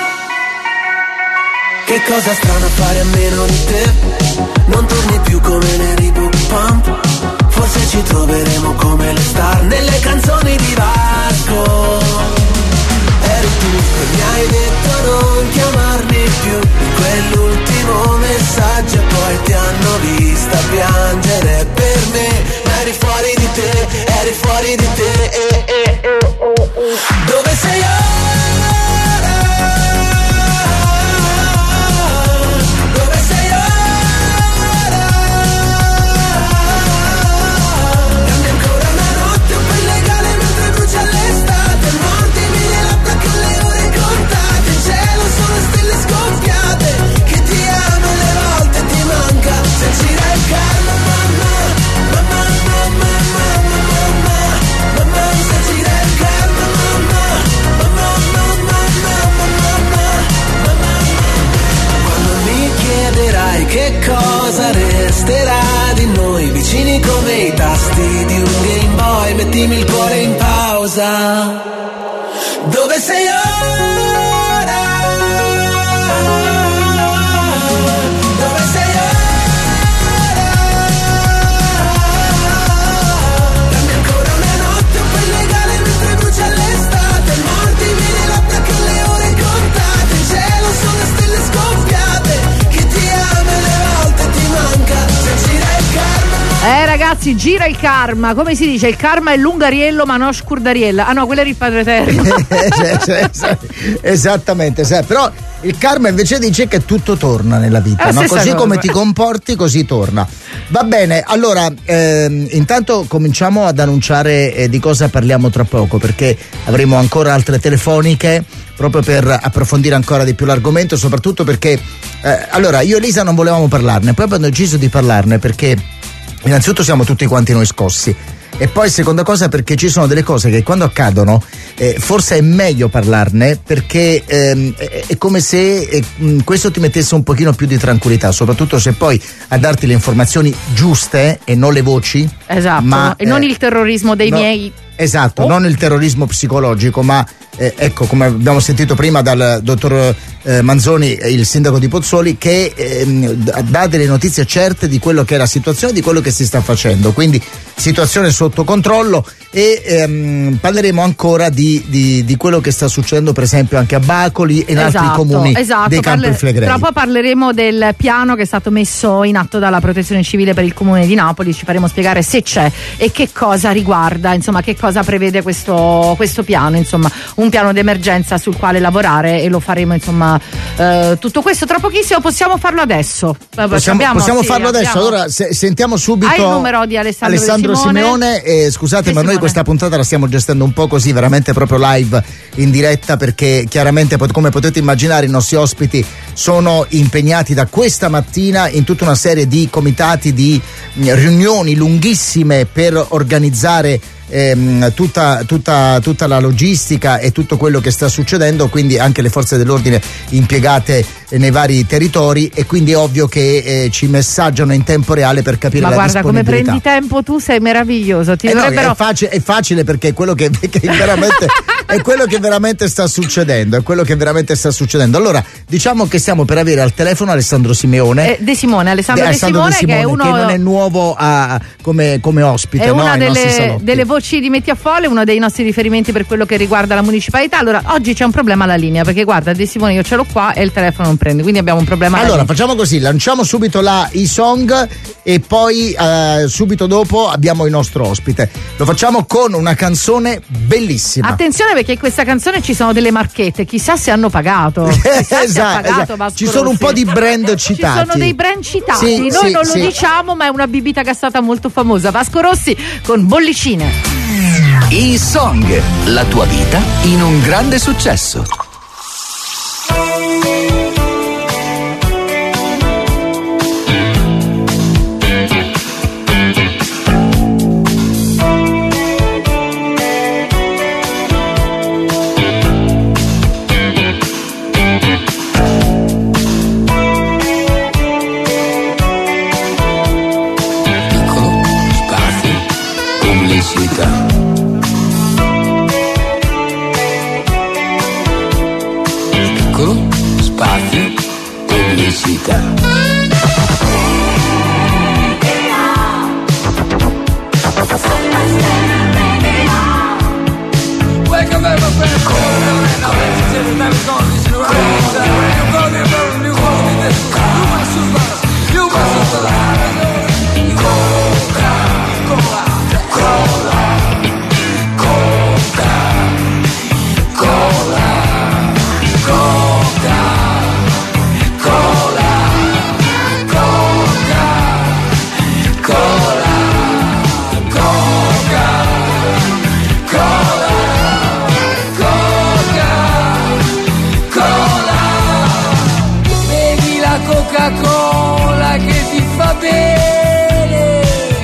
Che cosa strana fare a meno di te. Non torni più come neri book pump. Forse ci troveremo come le star nelle canzoni di Vasco. Eri tu che mi hai detto non chiamarmi più. In quell'ultimo messaggio e poi ti hanno vista piangere per me. Ma eri fuori di te, eri fuori di te eh, eh, eh, oh, oh. Dove sei ora? Dove sei ora? Dammi ancora una notte un po' illegale mentre brucia l'estate. Mordimi le labbra che le ore contate. In cielo sono stelle scoppiate. Chi ti ama alle volte ti manca. Se gira il karma mamma. Mamma, mamma, mamma, mamma. Mamma, se gira il karma mamma. Mamma, mamma, mamma, mamma. Mamma, quando mi chiederai che cosa resterà di noi, vicini come i tasti di un Game Boy, mettimi il cuore in pausa. Dove sei ora? Dove sei ora? Dammi ancora una notte un po' illegale mentre brucia l'estate. Mordimi le labbra che le ore contate. In cielo sono stelle scoppiate. Chi ti ama alle volte ti manca. Se gira il karma. Eh ragazzi, gira il karma, come si dice? Il karma è l'ungariello ma non scurdariella. Ah no, quello era il Padre Eterno. Esattamente, però il karma invece dice che tutto torna nella vita, no? Così come cosa. ti comporti così torna. Va bene, allora ehm, intanto cominciamo ad annunciare eh, di cosa parliamo tra poco, perché avremo ancora altre telefoniche proprio per approfondire ancora di più l'argomento, soprattutto perché eh, allora io e Lisa non volevamo parlarne, poi abbiamo deciso di parlarne perché innanzitutto siamo tutti quanti noi scossi e poi seconda cosa perché ci sono delle cose che quando accadono eh, forse è meglio parlarne, perché ehm, è, è come se eh, questo ti mettesse un pochino più di tranquillità, soprattutto se poi a darti le informazioni giuste e non le voci. Esatto, ma, e non eh, il terrorismo dei no, miei. Esatto, oh. Non il terrorismo psicologico, ma eh, ecco, come abbiamo sentito prima dal dottor eh, Manzoni, il sindaco di Pozzuoli, che eh, dà delle notizie certe di quello che è la situazione, di quello che si sta facendo, quindi situazione sotto controllo, e ehm, parleremo ancora di, di, di quello che sta succedendo per esempio anche a Bacoli e in esatto, altri comuni esatto, dei Campi parle- Flegrei. Tra poco parleremo del piano che è stato messo in atto dalla Protezione Civile per il comune di Napoli, ci faremo spiegare se c'è e che cosa riguarda, insomma che cosa prevede questo, questo piano, insomma un piano d'emergenza sul quale lavorare, e lo faremo insomma eh, tutto questo tra pochissimo. Possiamo farlo adesso? Possiamo, abbiamo, possiamo sì, farlo adesso, abbiamo. allora se, sentiamo subito. Hai il numero di Alessandro, Alessandro Simone, Simeone eh, scusate ma noi questa puntata la stiamo gestendo un po' così, veramente proprio live in diretta, perché chiaramente come potete immaginare i nostri ospiti sono impegnati da questa mattina in tutta una serie di comitati, di riunioni lunghissime per organizzare ehm, tutta, tutta, tutta la logistica e tutto quello che sta succedendo, quindi anche le forze dell'ordine impiegate nei vari territori, e quindi è ovvio che eh, ci messaggiano in tempo reale per capire ma la guarda come disponibilità. prendi tempo, tu sei meraviglioso. Ti Eh no, dovrebbero... è, facile, è facile perché è quello che, che veramente è quello che veramente sta succedendo, è quello che veramente sta succedendo. Allora, diciamo che stiamo per avere al telefono Alessandro Simeone. Eh, De Simone, Alessandro De, De Simone, Simone, che è uno che non è nuovo a, come, come ospite, è no, una ai nostri delle, salotti. delle voci di Metti a Folle, uno dei nostri riferimenti per quello che riguarda la municipalità. Allora, oggi c'è un problema alla linea, perché guarda, De Simone io ce l'ho qua e il telefono non prende, quindi abbiamo un problema alla Allora, linea. facciamo così, lanciamo subito la e-song e poi eh, subito dopo abbiamo il nostro ospite. Lo facciamo con una canzone bellissima. Attenzione, perché in questa canzone ci sono delle marchette, chissà se hanno pagato. Chissà esatto, se ha pagato esatto. Vasco Ci sono un Rossi. po' di brand citati. Ci sono dei brand citati, Sì, noi sì, non sì. lo diciamo, ma è una bibita che è stata molto famosa. Vasco Rossi con Bollicine. E-Song, la tua vita in un grande successo. Piccolo spazio pubblicità. Wake up every friend, call it out, let's tell you never gonna listen to right. You call me a brother, you call me this. You my super, you my super. Coca, Cola, Cola, Coca, Cola, Coca, Cola, Coca, Cola, Coca, Cola, Coca, Cola. Bevi la Coca-Cola che ti fa bene.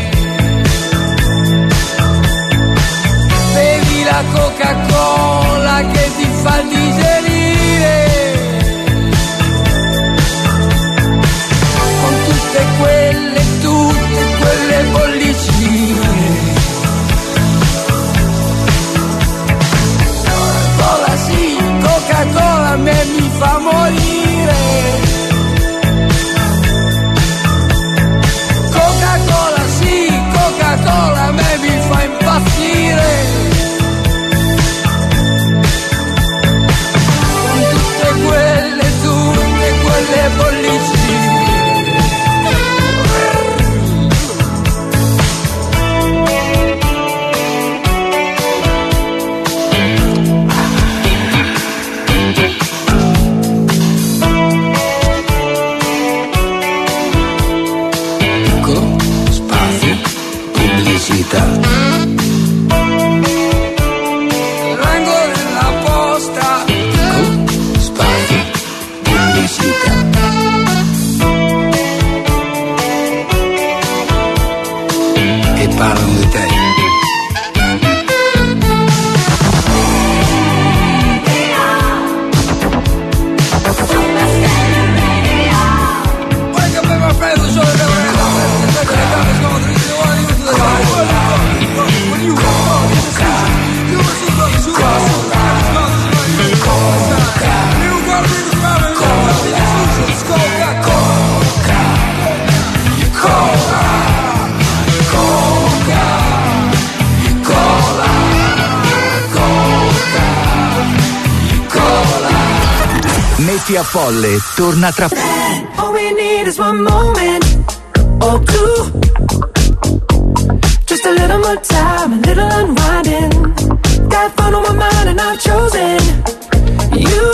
Bevi la Coca-Cola che ti fa digerire. Con tutte quelle, tutte quelle bollicine. Coca-Cola sì, Coca-Cola a me mi fa morire. Coca-Cola sì, Coca-Cola a me mi fa impazzire. Con tutte quelle, tutte quelle bollicine. Piccolo spazio pubblicità. L'angolo della posta. Piccolo spazio pubblicità. Che parlano di te. Wake up, my friends, the show that we're Metti a Folle torna tra All we need is one moment or two. Just a little more time, a little unwinding. Got fun on my mind and I've chosen you.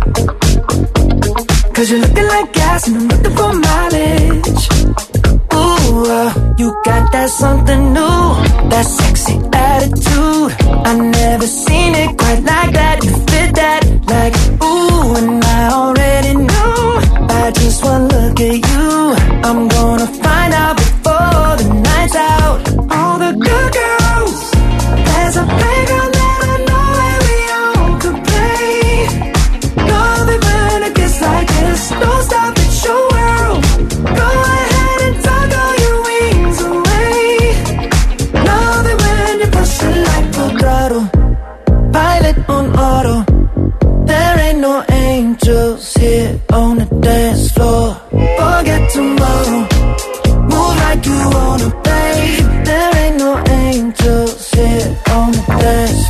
Cause you're looking like gas and I'm looking for mileage. Ooh, uh, you got that something new, that sexy attitude. I never seen it quite like that. You fit that like ooh, and I already knew. I just one look at you, I'm gonna find out before the night's out. All the good girls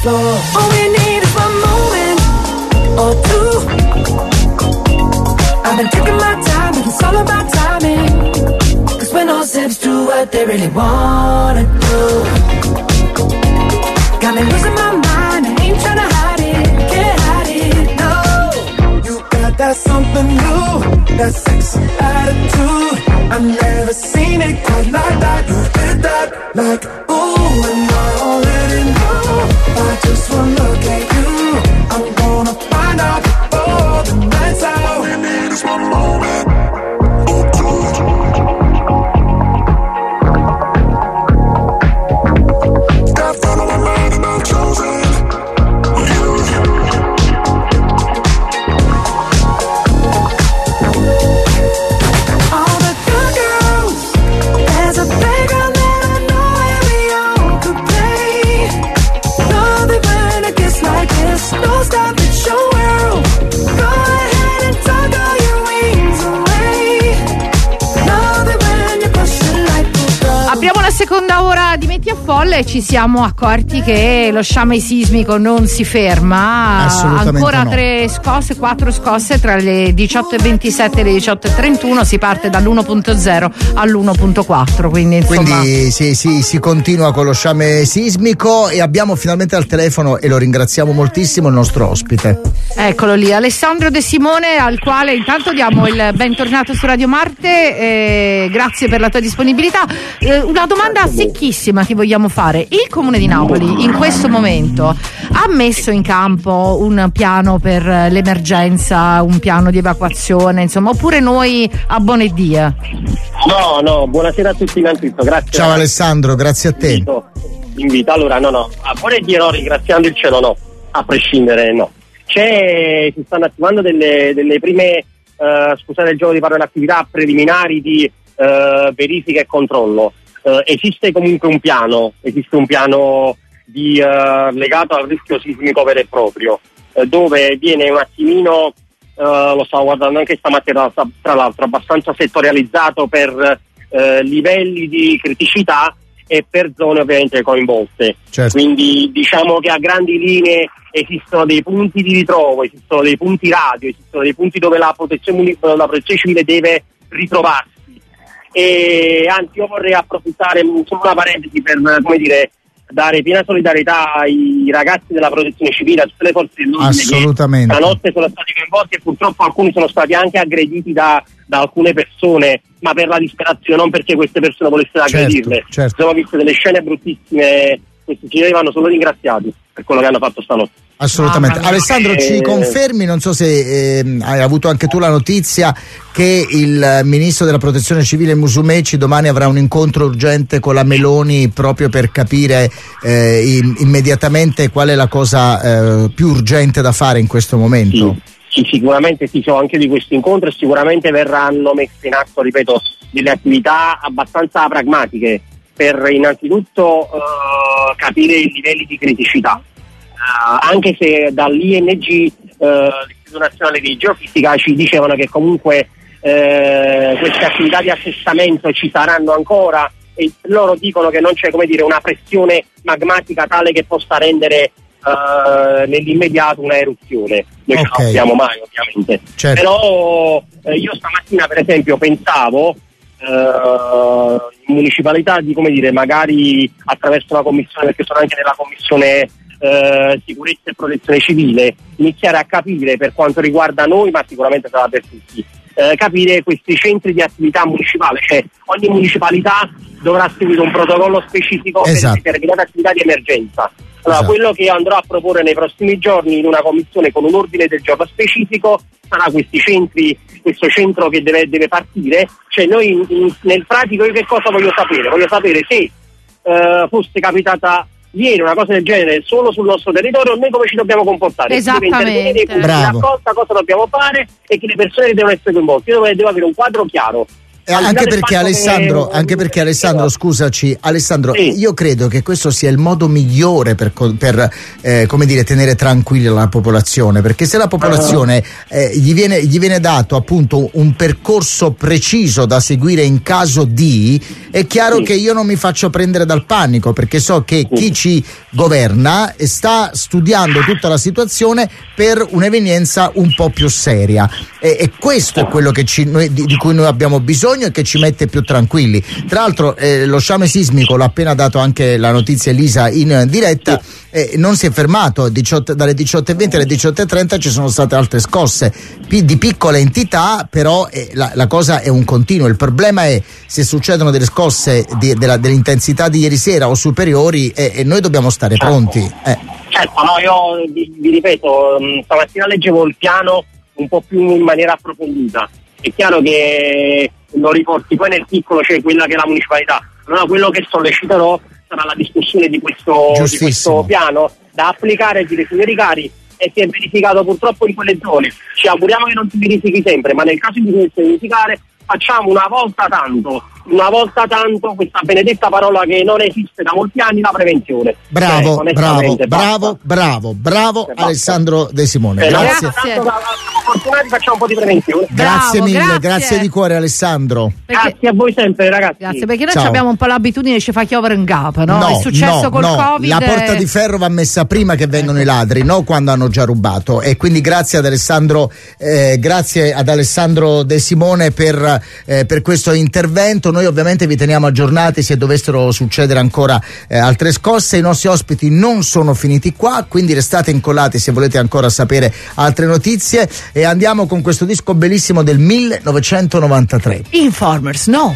floor. All we need is one moment or two. I've been taking my time, but it's all about timing. Cause when all zips do what they really wanna do. Got me losing my mind, I ain't tryna hide it, can't hide it, no. You got that something new, that sexy attitude. I've never seen it quite like that. You did that like, ooh, and I already know. By just one look at you, I'm gonna find out before the night's out. All we need is one moment or two. Got fun on my mind and I'm chosen. All the good girls, there's a playground that I know where we all could play. Love it when it gets like this. Don't stop, it's your world. Go ahead and tuck all your wings away. Love it when you push it like a Apriamo la seconda ora di Metti a Folle e ci siamo accorti che lo sciame sismico non si ferma. Assolutamente Ancora no. tre scosse, quattro scosse tra le diciotto e ventisette e le diciotto e trentuno. Si parte dall'uno punto zero all'uno punto quattro. Quindi insomma. Quindi sì, sì, si continua con lo sciame sismico e abbiamo finalmente al telefono, e lo ringraziamo moltissimo, il nostro ospite. Eccolo lì, Alessandro De Simone, al quale intanto diamo il bentornato su Radio Marte, eh, grazie per la tua disponibilità. Eh, una domanda secchissima ti vogliamo fare. Il Comune di Napoli in questo momento ha messo in campo un piano per l'emergenza, un piano di evacuazione, insomma, oppure noi a Boneddia? No, no, buonasera a tutti innanzitutto, grazie. Ciao Alessandro, grazie a te. Invito, invito. Allora, no, no, a Boneddia no, ringraziando il cielo no, a prescindere no. C'è, si stanno attivando delle, delle prime, uh, scusate il gioco di parole, attività preliminari di uh, verifica e controllo. Uh, esiste comunque un piano, esiste un piano di, uh, legato al rischio sismico vero e proprio, uh, dove viene un attimino, uh, lo stavo guardando anche stamattina tra l'altro, abbastanza settorializzato per uh, livelli di criticità e per zone ovviamente coinvolte. Certo. Quindi diciamo che a grandi linee esistono dei punti di ritrovo, esistono dei punti radio, esistono dei punti dove la protezione, la protezione civile deve ritrovarsi. E anzi io vorrei approfittare solo una parentesi per, come dire, dare piena solidarietà ai ragazzi della protezione civile, a tutte le forze dell'ordine Assolutamente. che stanotte sono stati coinvolti e purtroppo alcuni sono stati anche aggrediti da, da alcune persone, ma per la disperazione, non perché queste persone volessero Certo, aggredirle. certo. Abbiamo visto delle scene bruttissime, questi signori vanno solo ringraziati per quello che hanno fatto stanotte. Assolutamente. Ah, Alessandro, eh, ci confermi, non so se eh, hai avuto anche tu la notizia, che il ministro della protezione civile Musumeci domani avrà un incontro urgente con la Meloni proprio per capire eh, in, immediatamente qual è la cosa eh, più urgente da fare in questo momento? Sì, sicuramente sì, so anche di questo incontro e sicuramente verranno messe in atto, ripeto, delle attività abbastanza pragmatiche per innanzitutto uh, capire i livelli di criticità. Uh, anche se dall'I N G, uh, l'Istituto Nazionale di Geofisica, ci dicevano che comunque uh, queste attività di assestamento ci saranno ancora, e loro dicono che non c'è, come dire, una pressione magmatica tale che possa rendere uh, nell'immediato una eruzione. Noi okay. ce la sappiamo mai, ovviamente. Certo. Però uh, io stamattina per esempio pensavo Uh, in municipalità di, come dire, magari attraverso una commissione, perché sono anche nella commissione uh, sicurezza e protezione civile, iniziare a capire per quanto riguarda noi, ma sicuramente sarà per tutti, uh, capire questi centri di attività municipale, cioè ogni municipalità dovrà seguire un protocollo specifico esatto. per determinate attività di emergenza. Allora, esatto. quello che andrò a proporre nei prossimi giorni in una commissione con un ordine del giorno specifico sarà questi centri, questo centro che deve, deve partire. Cioè noi in, in, nel pratico io che cosa voglio sapere? Voglio sapere se uh, fosse capitata ieri una cosa del genere solo sul nostro territorio, noi come ci dobbiamo comportare, esattamente, raccolta, cosa dobbiamo fare e che le persone devono essere coinvolte. Io devo avere un quadro chiaro Eh, anche perché Alessandro, che... anche perché Alessandro, scusaci, Alessandro, sì. io credo che questo sia il modo migliore per, per eh, come dire, tenere tranquilla la popolazione, perché se la popolazione eh, gli, viene, gli viene dato appunto un percorso preciso da seguire in caso di, è chiaro sì. che io non mi faccio prendere dal panico, perché so che sì. chi ci governa sta studiando tutta la situazione per un'evenienza un po' più seria, e, e questo è quello che ci, noi, di, di cui noi abbiamo bisogno e che ci mette più tranquilli. Tra l'altro eh, lo sciame sismico, l'ha appena dato anche la notizia Elisa in diretta, eh, non si è fermato, diciotto, dalle diciotto e venti alle diciotto e trenta ci sono state altre scosse P- di piccola entità, però eh, la, la cosa è un continuo. Il problema è se succedono delle scosse di, della, dell'intensità di ieri sera o superiori, e eh, noi dobbiamo stare pronti. Eh. Certo, no, io vi, vi ripeto, stamattina leggevo il piano un po' più in maniera approfondita. È chiaro che lo riporti poi nel piccolo, c'è cioè quella che è la municipalità. Allora quello che solleciterò sarà la discussione di questo, di questo piano da applicare ai signori cari, e si è verificato purtroppo in quelle zone. Ci auguriamo che non si verifichi sempre, ma nel caso di doversi verificare facciamo una volta tanto, una volta tanto questa benedetta parola che non esiste da molti anni, la prevenzione. Bravo, eh, bravo, bravo, bravo, bravo Alessandro De Simone. Eh, grazie. Tanto, fortunati, facciamo un po' di prevenzione. Grazie bravo, mille, grazie. grazie di cuore Alessandro. Perché, grazie a voi sempre, ragazzi. Grazie, perché noi Ciao. abbiamo un po' l'abitudine ci fa chiovere in capo, no? no È successo no, col no. Covid. La porta e... di ferro va messa prima che vengano i ladri, no quando hanno già rubato. E quindi grazie ad Alessandro, eh, grazie ad Alessandro De Simone per, eh, per questo intervento. Noi ovviamente vi teniamo aggiornati se dovessero succedere ancora eh, altre scosse. I nostri ospiti non sono finiti qua, quindi restate incollati se volete ancora sapere altre notizie, e andiamo con questo disco bellissimo del millenovecentonovantatré. Informers, no.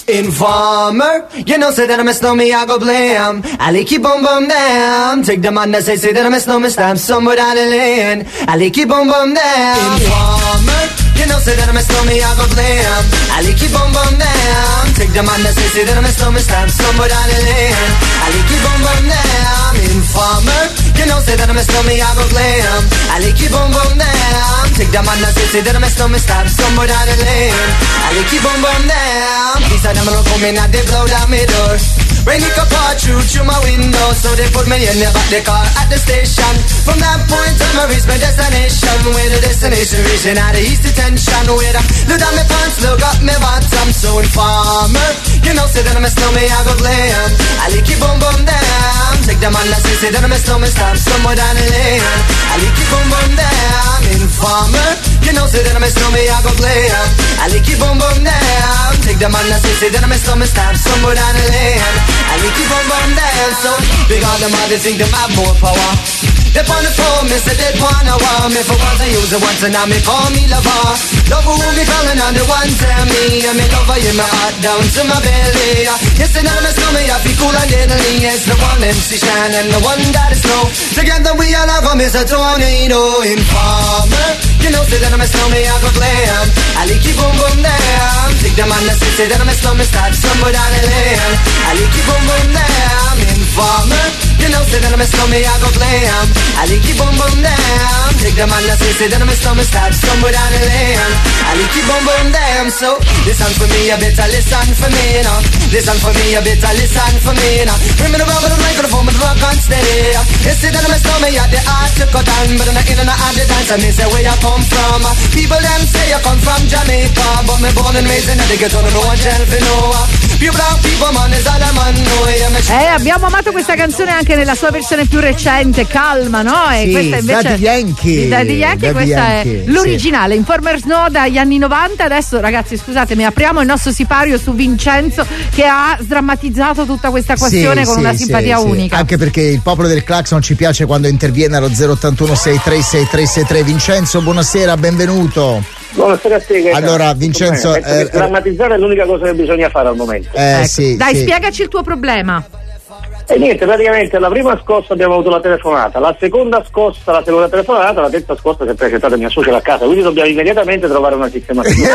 Informer, you know, say that I miss no me, I go blam. I like you boom boom down. Take the man that say, say that I miss no me, stamp somewhere down the lane. I like you boom boom down. Informer, you know, say that I miss no me, I go blam. I like you boom boom down. Take the man that say, say that I miss no me, stamp somewhere down the lane. I like you boom boom down. Informer, you know, say that I miss no me, I go blam. I like you boom boom down. Take the man that say, say that I miss no me, stamp somewhere down the lane. I like you boom boom down. Them don't come in and they blow down my door. Rain it up all through through my window, so they put me in the back the car at the station. From that point on I reach my destination, where the destination reaching out the east detention. Where I look down my pants, look up my bottom. So informer, you know say that I miss no me, I go blam. I like you boom boom down. Take the man that say say that I miss no me, stop somewhere down the lane. I like you boom boom down. Informer, you know say that I miss no me, I go blam. I like you boom boom down. Take the man that say say that I miss no me, stop somewhere down the lane. I like you boom boom down. So because them all they think them have more power. They on the phone, me say they wanna want me for once I use it once and now me call me lover. Love who me calling on the one tell me, and me lover in my heart down to my belly. Yes, and now me slow me I feel cool and deadly. It's the one M C Shine and the one that is slow. Together we all have a miss a tornado. Informer, you know say that I'm a slow me I go blam. I like you boom boom down. Take the man that say say that I'm a slow me start somewhere down the lane. I like you boom boom down. Informer, you know say that I'm a slow me I go blam. I like you boom boom down. Take the man that say say that I'm a slow me start somewhere down the lane. I like you boom boom down. So listen for me, you better listen for me now. Listen for me, you better listen for me now. Bring me the rubber, the microphone, the rock and steady. You say that I'm a slow me at the art to cut down, but I'm not in and out of the dance. And me say where you come from. People them say you come from Jamaica, but me born and raised in the ghetto, no one tell for no. You black people man is all I'm on. Eh, abbiamo amato questa canzone anche nella sua versione più recente, calma, no? E sì, questa invece Daddy Yankee. Daddy Yankee, Daddy questa Yankee, è l'originale, sì. Informer Snow dagli anni novanta. Adesso ragazzi scusatemi, apriamo il nostro sipario su Vincenzo che ha sdrammatizzato tutta questa questione sì, con sì, una simpatia sì, unica. Sì. Anche perché il popolo del Claxon ci piace quando interviene allo zero ottantuno sei tre sei tre sei tre. Vincenzo, buonasera, benvenuto. Buonasera a te. Che allora Vincenzo, eh, drammatizzare è l'unica cosa che bisogna fare al momento. Eh, ecco. sì, Dai, sì. spiegaci il tuo problema. E niente, praticamente la prima scossa abbiamo avuto la telefonata, la seconda scossa, la seconda telefonata, la terza scossa si è presentata mia suocera a casa, quindi dobbiamo immediatamente trovare una sistemazione.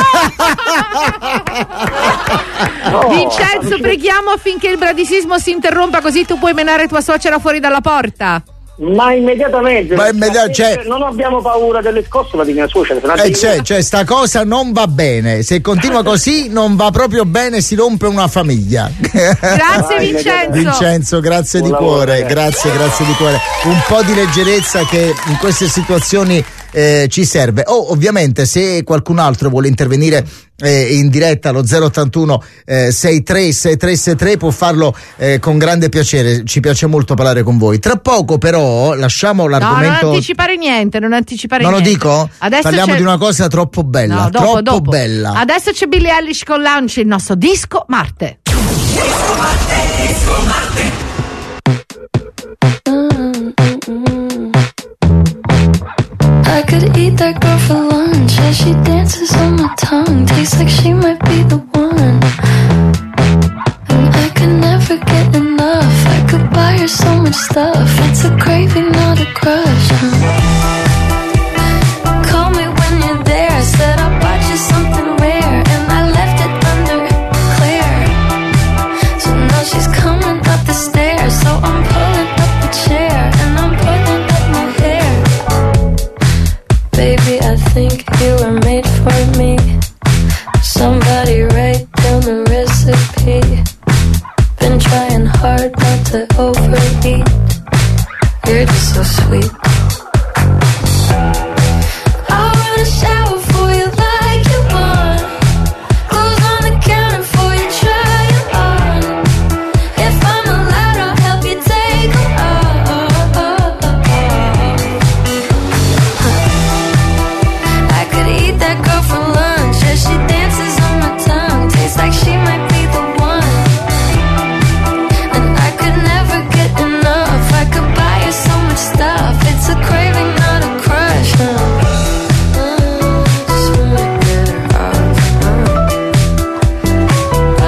No, Vincenzo, preghiamo affinché il bradisismo si interrompa, così tu puoi menare tua suocera fuori dalla porta. Ma immediatamente, ma immediatamente cioè, non abbiamo paura delle scosse, ma di mia suocera. Eh, cioè, cioè, sta cosa non va bene. Se continua così, non va proprio bene, si rompe una famiglia. Grazie Vincenzo. Vincenzo, grazie Buon di lavoro, cuore, ragazzi. grazie, grazie di cuore. Un po' di leggerezza che in queste situazioni eh, ci serve. Oh, ovviamente, se qualcun altro vuole intervenire eh, in diretta allo zero ottantuno eh, sessantatré sessantatré sessantatré può farlo eh, con grande piacere. Ci piace molto parlare con voi. Tra poco, però, lasciamo l'argomento. No, non anticipare niente, non anticipare non niente. lo dico? Adesso parliamo c'è... di una cosa troppo bella, no, dopo, troppo dopo. bella. Adesso c'è Billie Eilish con Launch, il nostro disco Marte. Disco Marte, Disco Marte. I could eat that girl for lunch as she dances on my tongue. Tastes like she might be the one. And I could never get enough. I could buy her so much stuff. It's a craving, not a crush. Call me when you're there. I said I bought you something rare, and I left it under clear. So now she's coming up the stairs. So I'm pulling up a chair and I'm pulling up my hair. Baby, I think you were made for me. Somebody write down the recipe. Been trying hard not to overeat. You're just so sweet. I'll run a shower for you like you want. Clothes on the counter for you, try it on. If I'm allowed, I'll help you take them off. I could eat that girl for lunch as she dances on my tongue. Tastes like she might be the one. And I could never get enough. I could buy her so much stuff. It's a craving, not a crush. Uh, uh, just wanna get her off. Uh,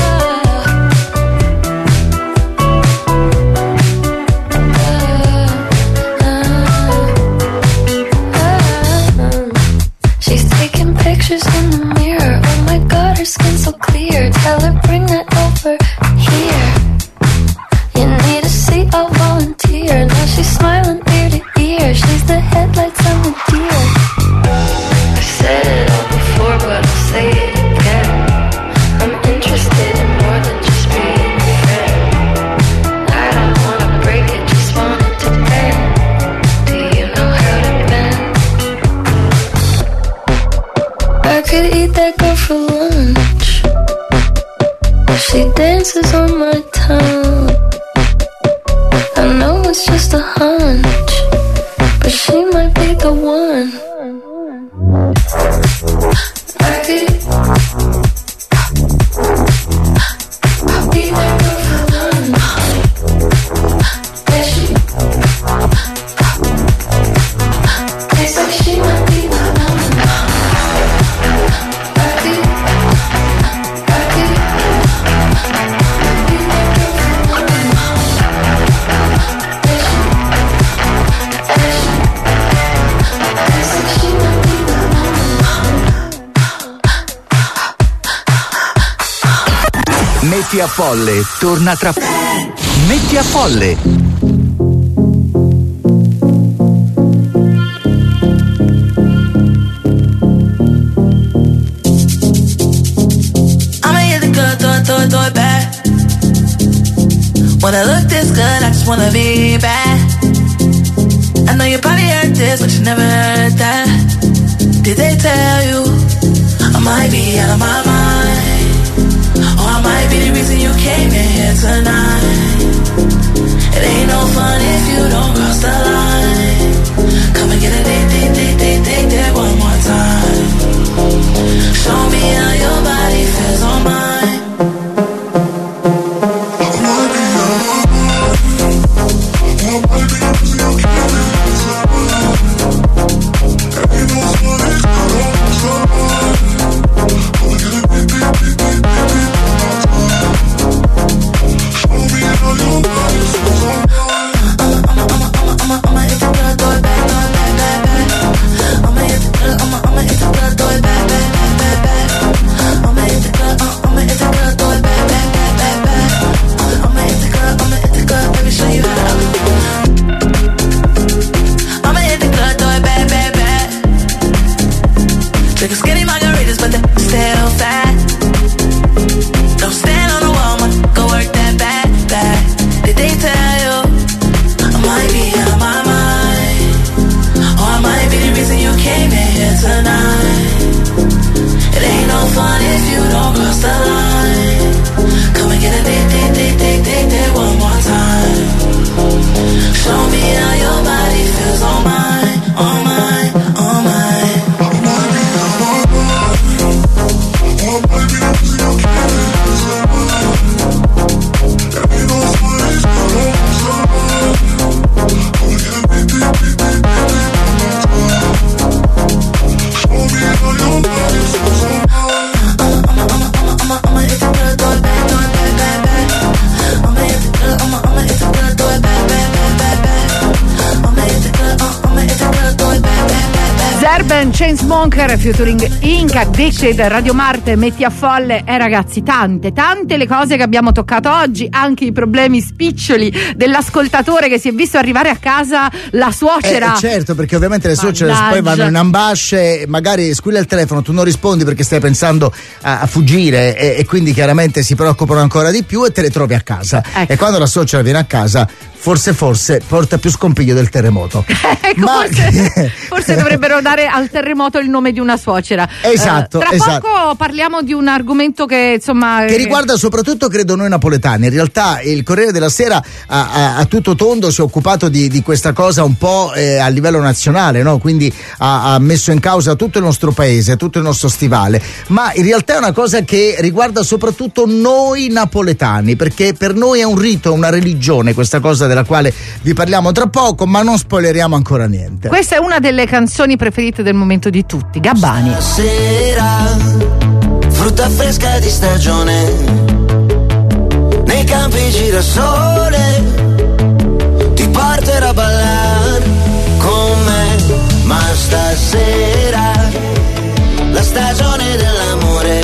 uh, uh, uh. She's taking pictures in the mirror. Oh my god, her skin's so clear. Tell her bring that over here. You need a seat, I'll volunteer. Now she's smiling ear to ear. She's the headlights on the deer. I said it all before, but I'll say it again. I'm interested in more than just being a friend. I don't wanna break it, just want it to end. Do you know how to bend? I could eat that girl for lunch. She dances on my tongue. I know it's just a hunch, but she might be the one. I could I'll be that girl for lunch. Yeah, she tastes like she might be the one. I could I could be that girl for lunch. Yeah, she yeah, she tastes like she might be the Metti a Folle torna tra Metti a Folle. I'ma hit the good, throw it, throw it, throw it back. When I look this good, I just wanna be bad. I know you probably heard this, but you never heard that. Did they tell you I might be out of my mind? Or I might be the reason you came in here tonight. It ain't no fun if you don't cross the line. Come and get a date, date, date, date, date, date one more time. Show me how your body feels on mine. Show me how Chainsmokers featuring Ink Addicted, Radio Marte, Metti a Folle. E eh ragazzi, tante, tante le cose che abbiamo toccato oggi, anche i problemi spiccioli dell'ascoltatore che si è visto arrivare a casa la suocera. Eh, certo, perché ovviamente le suocere poi vanno in ambasce, magari squilla il telefono, tu non rispondi perché stai pensando a, a fuggire e, e quindi chiaramente si preoccupano ancora di più e te le trovi a casa. Ecco. E quando la suocera viene a casa, forse forse porta più scompiglio del terremoto. Ecco, Ma... forse, forse dovrebbero dare al terremoto il nome di una suocera. Esatto. Uh, tra esatto. poco parliamo di un argomento che insomma che riguarda soprattutto credo noi napoletani. In realtà il Corriere della Sera a, a, a tutto tondo si è occupato di, di questa cosa un po' eh, a livello nazionale, no? Quindi ha, ha messo in causa tutto il nostro paese, tutto il nostro stivale, ma in realtà è una cosa che riguarda soprattutto noi napoletani, perché per noi è un rito, una religione questa cosa della quale vi parliamo tra poco, ma non spoileriamo ancora niente. Questa è una delle canzoni preferite del momento di tutti, Gabbani. Stasera, frutta fresca di stagione, nei campi girasole, ti porterò a ballare con me, ma stasera la stagione dell'amore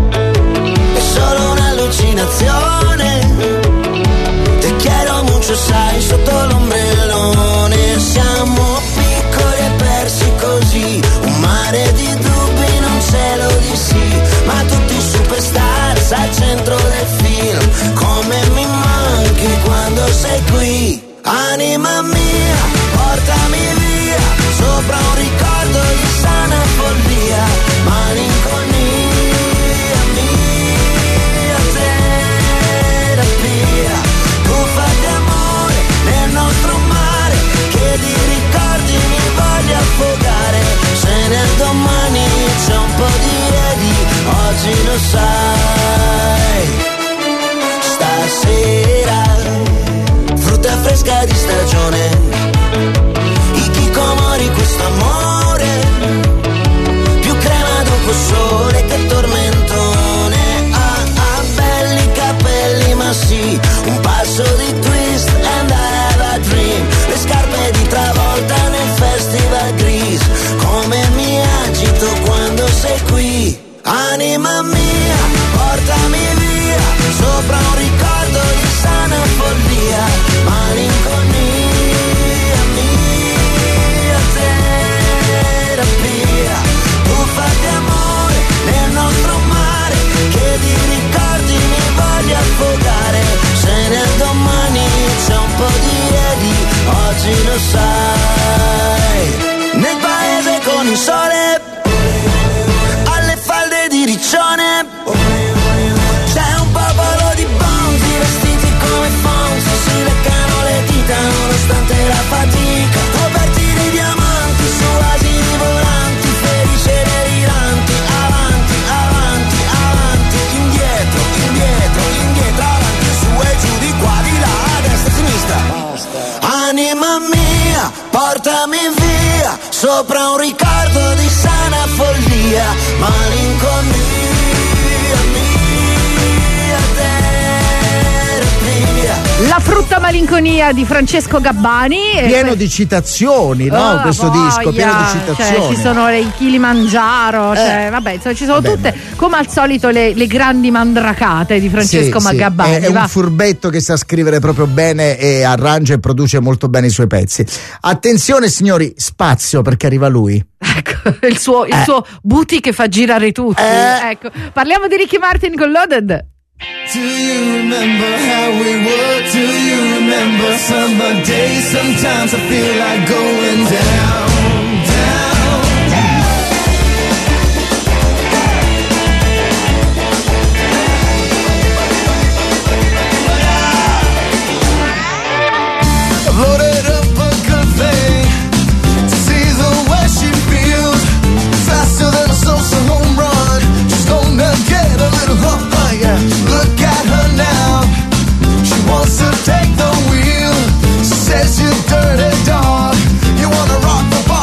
è solo un'allucinazione. Te quiero mucho, sai, sotto l'ombrellone siamo piccoli e persi così, un mare di dubbi, non cielo di sì, ma tutti superstar al centro del film. Come mi manchi quando sei qui, anima mia, portami via, sopra un ricordo di sana follia, malinconia mia, terapia, tuffa di amore nel nostro mare, che di ricordi mi voglio affogare. Se nel domani c'è un po' di ieri, oggi lo sai. Stasera, frutta fresca di stagione, i chicomori, questo amore, più crema dopo sole che tormentone. Ah, ah, belli capelli, ma sì, un passo di twist and I have a dream. Le scarpe di Travolta nel festival gris, come mi agito quando sei qui, anima mia, portami via, sopra un ricordo di sana follia, malinconia mia, terapia, tuffa di amore nel nostro mare, che di ricordi mi voglio affogare. Se nel domani c'è un po' di ieri, oggi lo sai. Nel paese con il sole, alle falde di riccione, c'è un popolo di bonzi vestiti come Fonzi, si leccano le dita nonostante la fatica, coperti di diamanti su asini volanti, felici e deliranti, avanti, avanti, avanti, indietro, indietro, indietro, avanti, su e giù, di qua, di là, a destra, a sinistra. Anima mia, portami via, sopra un ricordo di sana follia, malinconia mia, terapia. La frutta malinconia di Francesco Gabbani. Pieno di citazioni, no? Oh, questo voglia. disco, pieno di citazioni. Cioè, ci sono i Kilimangiaro, Eh. cioè, vabbè, insomma, ci sono Vabbè, tutte, come al solito, le, le grandi mandracate di Francesco Sì, sì, Gabbani. è, è va. un furbetto che sa scrivere proprio bene e arrangia e produce molto bene i suoi pezzi. Attenzione signori, spazio, perché arriva lui. Ecco, il suo, il Eh. suo booty che fa girare tutti. Eh. Ecco, parliamo di Ricky Martin con Loaded. Do you remember how we were? Do you remember summer days? Sometimes I feel like going down, down. I've loaded up a good thing to see the way she feels, faster than a social home run. She's gonna get a little hot, yeah. Look at her now, she wants to take the wheel. She says you dirty dog, you wanna rock the boat.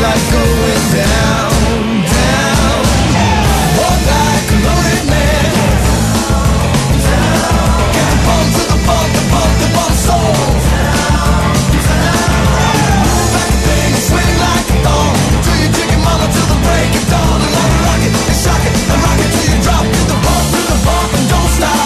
like going down, down. Walk like a loaded man. Get the bump to the bump, the bump, the bump soul. Move like a thing, swing like a thong. Do your chicken mama till the break of dawn. And let it rock it, and shock it, and rock it till you drop. To the bump, to the bump, and don't stop.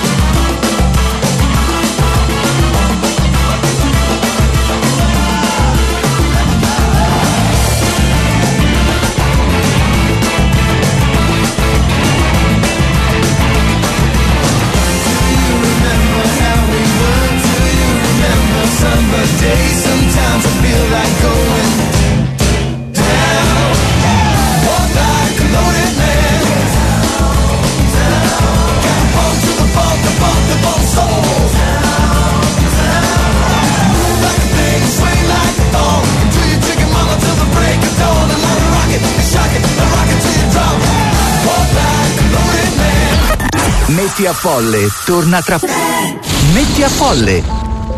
Summer day, sometimes I feel like going down. Walk like a loaded man. Got a bump to the bump, the bump, the bump soul. Move like a thing, swing like a thong. Do your chicken mama till the break of dawn. And let it rock it, and shock it, and rock it till you drop. Walk like a loaded man. Metti a Polle torna tra Metti a Polle.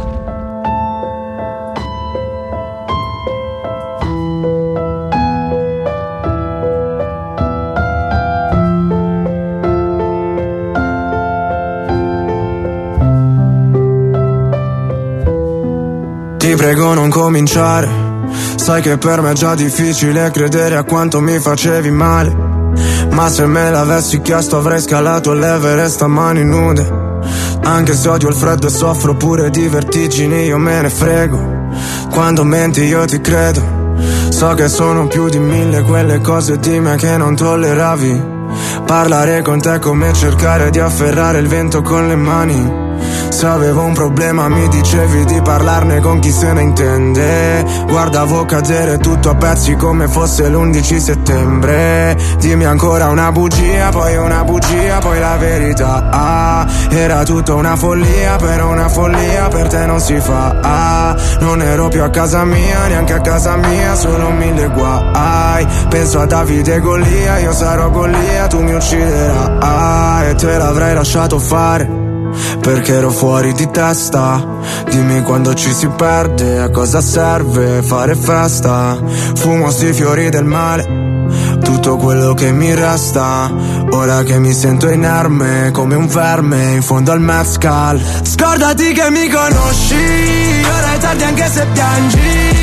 Ti prego non cominciare, sai che per me è già difficile credere a quanto mi facevi male. Ma se me l'avessi chiesto avrei scalato l'Everest a mani nude. Anche se odio il freddo e soffro pure di vertigini, io me ne frego. Quando menti io ti credo. So che sono più di mille quelle cose di me che non tolleravi. Parlare con te è come cercare di afferrare il vento con le mani. Se avevo un problema mi dicevi di parlarne con chi se ne intende. Guardavo cadere tutto a pezzi come fosse l'undici settembre. Dimmi ancora una bugia, poi una bugia, poi la verità. Ah, era tutta una follia, però una follia per te non si fa. Ah, non ero più a casa mia, neanche a casa mia, solo mille guai. Penso a Davide e Golia, io sarò Golia, tu mi ucciderai. Ah, e te l'avrei lasciato fare perché ero fuori di testa. Dimmi quando ci si perde, a cosa serve fare festa. Fumo sti fiori del male, tutto quello che mi resta. Ora che mi sento inerme come un verme in fondo al mezcal. Scordati che mi conosci, ora è tardi anche se piangi.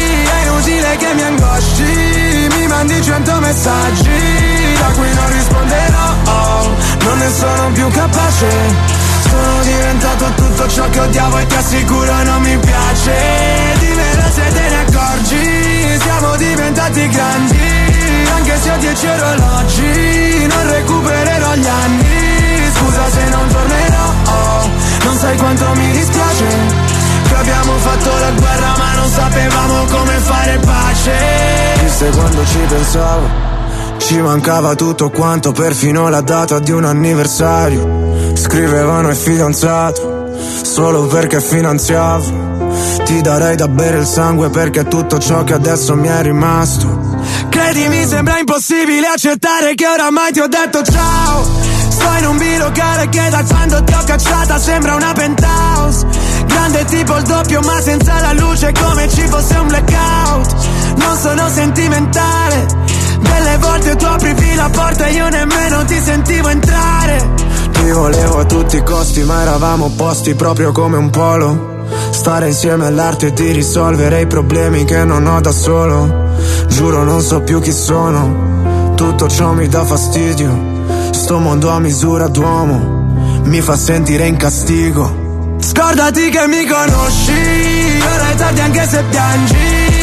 È inutile che mi angosci, mi mandi cento messaggi da cui non risponderò. Oh, non ne sono più capace. Sono diventato tutto ciò che odiavo e ti assicuro non mi piace. Dimmelo se te ne accorgi, siamo diventati grandi. Anche se ho dieci orologi, non recupererò gli anni. Scusa se non tornerò, oh, non sai quanto mi dispiace che abbiamo fatto la guerra ma non sapevamo come fare pace. Chissà quando ci pensavo, ci mancava tutto quanto, perfino la data di un anniversario. Scrivevano il fidanzato solo perché finanziavo. Ti darei da bere il sangue perché è tutto ciò che adesso mi è rimasto. Credimi, sembra impossibile accettare che oramai ti ho detto ciao. Sto in un bilocale che da quando ti ho cacciata sembra una penthouse. Grande tipo il doppio ma senza la luce, come ci fosse un blackout. Non sono sentimentale, delle volte tu aprivi la porta e io nemmeno ti sentivo entrare. Ti volevo a tutti i costi ma eravamo opposti proprio come un polo. Stare insieme all'arte di risolvere i problemi che non ho da solo. Giuro non so più chi sono, tutto ciò mi dà fastidio. Sto mondo a misura d'uomo mi fa sentire in castigo. Scordati che mi conosci, ora è tardi anche se piangi.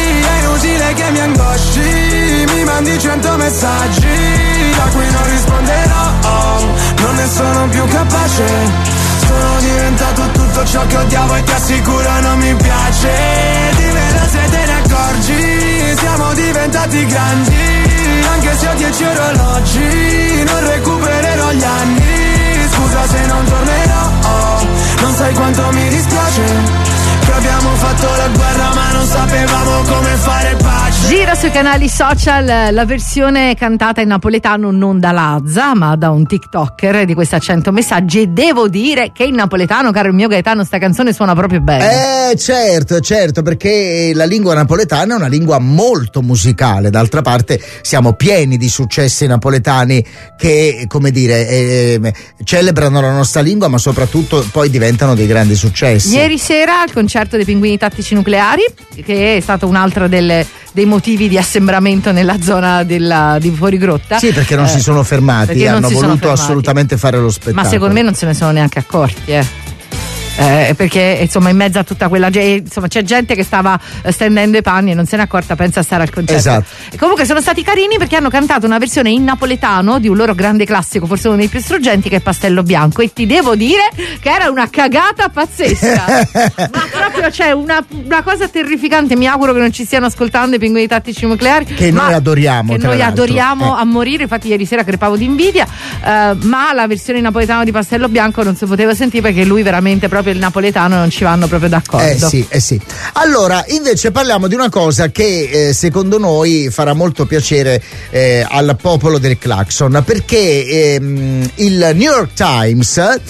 È inutile che mi angosci, mi mandi cento messaggi da cui non risponderò. Oh, non ne sono più capace. Sono diventato tutto ciò che odiavo e ti assicuro non mi piace. Dimmelo se te ne accorgi, siamo diventati grandi. Anche se ho dieci orologi, non recupererò gli anni. Scusa se non tornerò, oh, non sai quanto mi dispiace che abbiamo fatto la guerra ma non sapevamo come fare pace. Gira sui canali social la versione cantata in napoletano non da Lazza ma da un TikToker di questa cento messaggi, e devo dire che in napoletano, caro il mio Gaetano, sta canzone suona proprio bene. Eh certo, certo, perché la lingua napoletana è una lingua molto musicale. D'altra parte siamo pieni di successi napoletani che, come dire, eh, celebrano la nostra lingua, ma soprattutto poi diventano dei grandi successi. Ieri sera al concerto dei Pinguini Tattici Nucleari, che è stato un altro delle, dei motivi di assembramento nella zona della, di Fuorigrotta. Sì, perché non eh, si sono fermati, hanno voluto fermati. assolutamente fare lo spettacolo. Ma secondo me non se ne sono neanche accorti, eh. Eh, perché insomma in mezzo a tutta quella gente, insomma c'è gente che stava stendendo i panni e non se n'è accorta, pensa a stare al concerto. Esatto. E comunque sono stati carini perché hanno cantato una versione in napoletano di un loro grande classico, forse uno dei più struggenti, che è Pastello Bianco, e ti devo dire che era una cagata pazzesca. Ma proprio, cioè, una, una cosa terrificante. Mi auguro che non ci stiano ascoltando i Pinguini Tattici Nucleari, che ma noi adoriamo, che tra noi l'altro. adoriamo eh. a morire. Infatti ieri sera crepavo di invidia, eh, ma la versione in napoletano di Pastello Bianco non si poteva sentire perché lui veramente, proprio il napoletano, non ci vanno proprio d'accordo. Eh sì, eh sì. Allora, invece parliamo di una cosa che eh, secondo noi farà molto piacere eh, al popolo del Clacson, perché ehm, il New York Times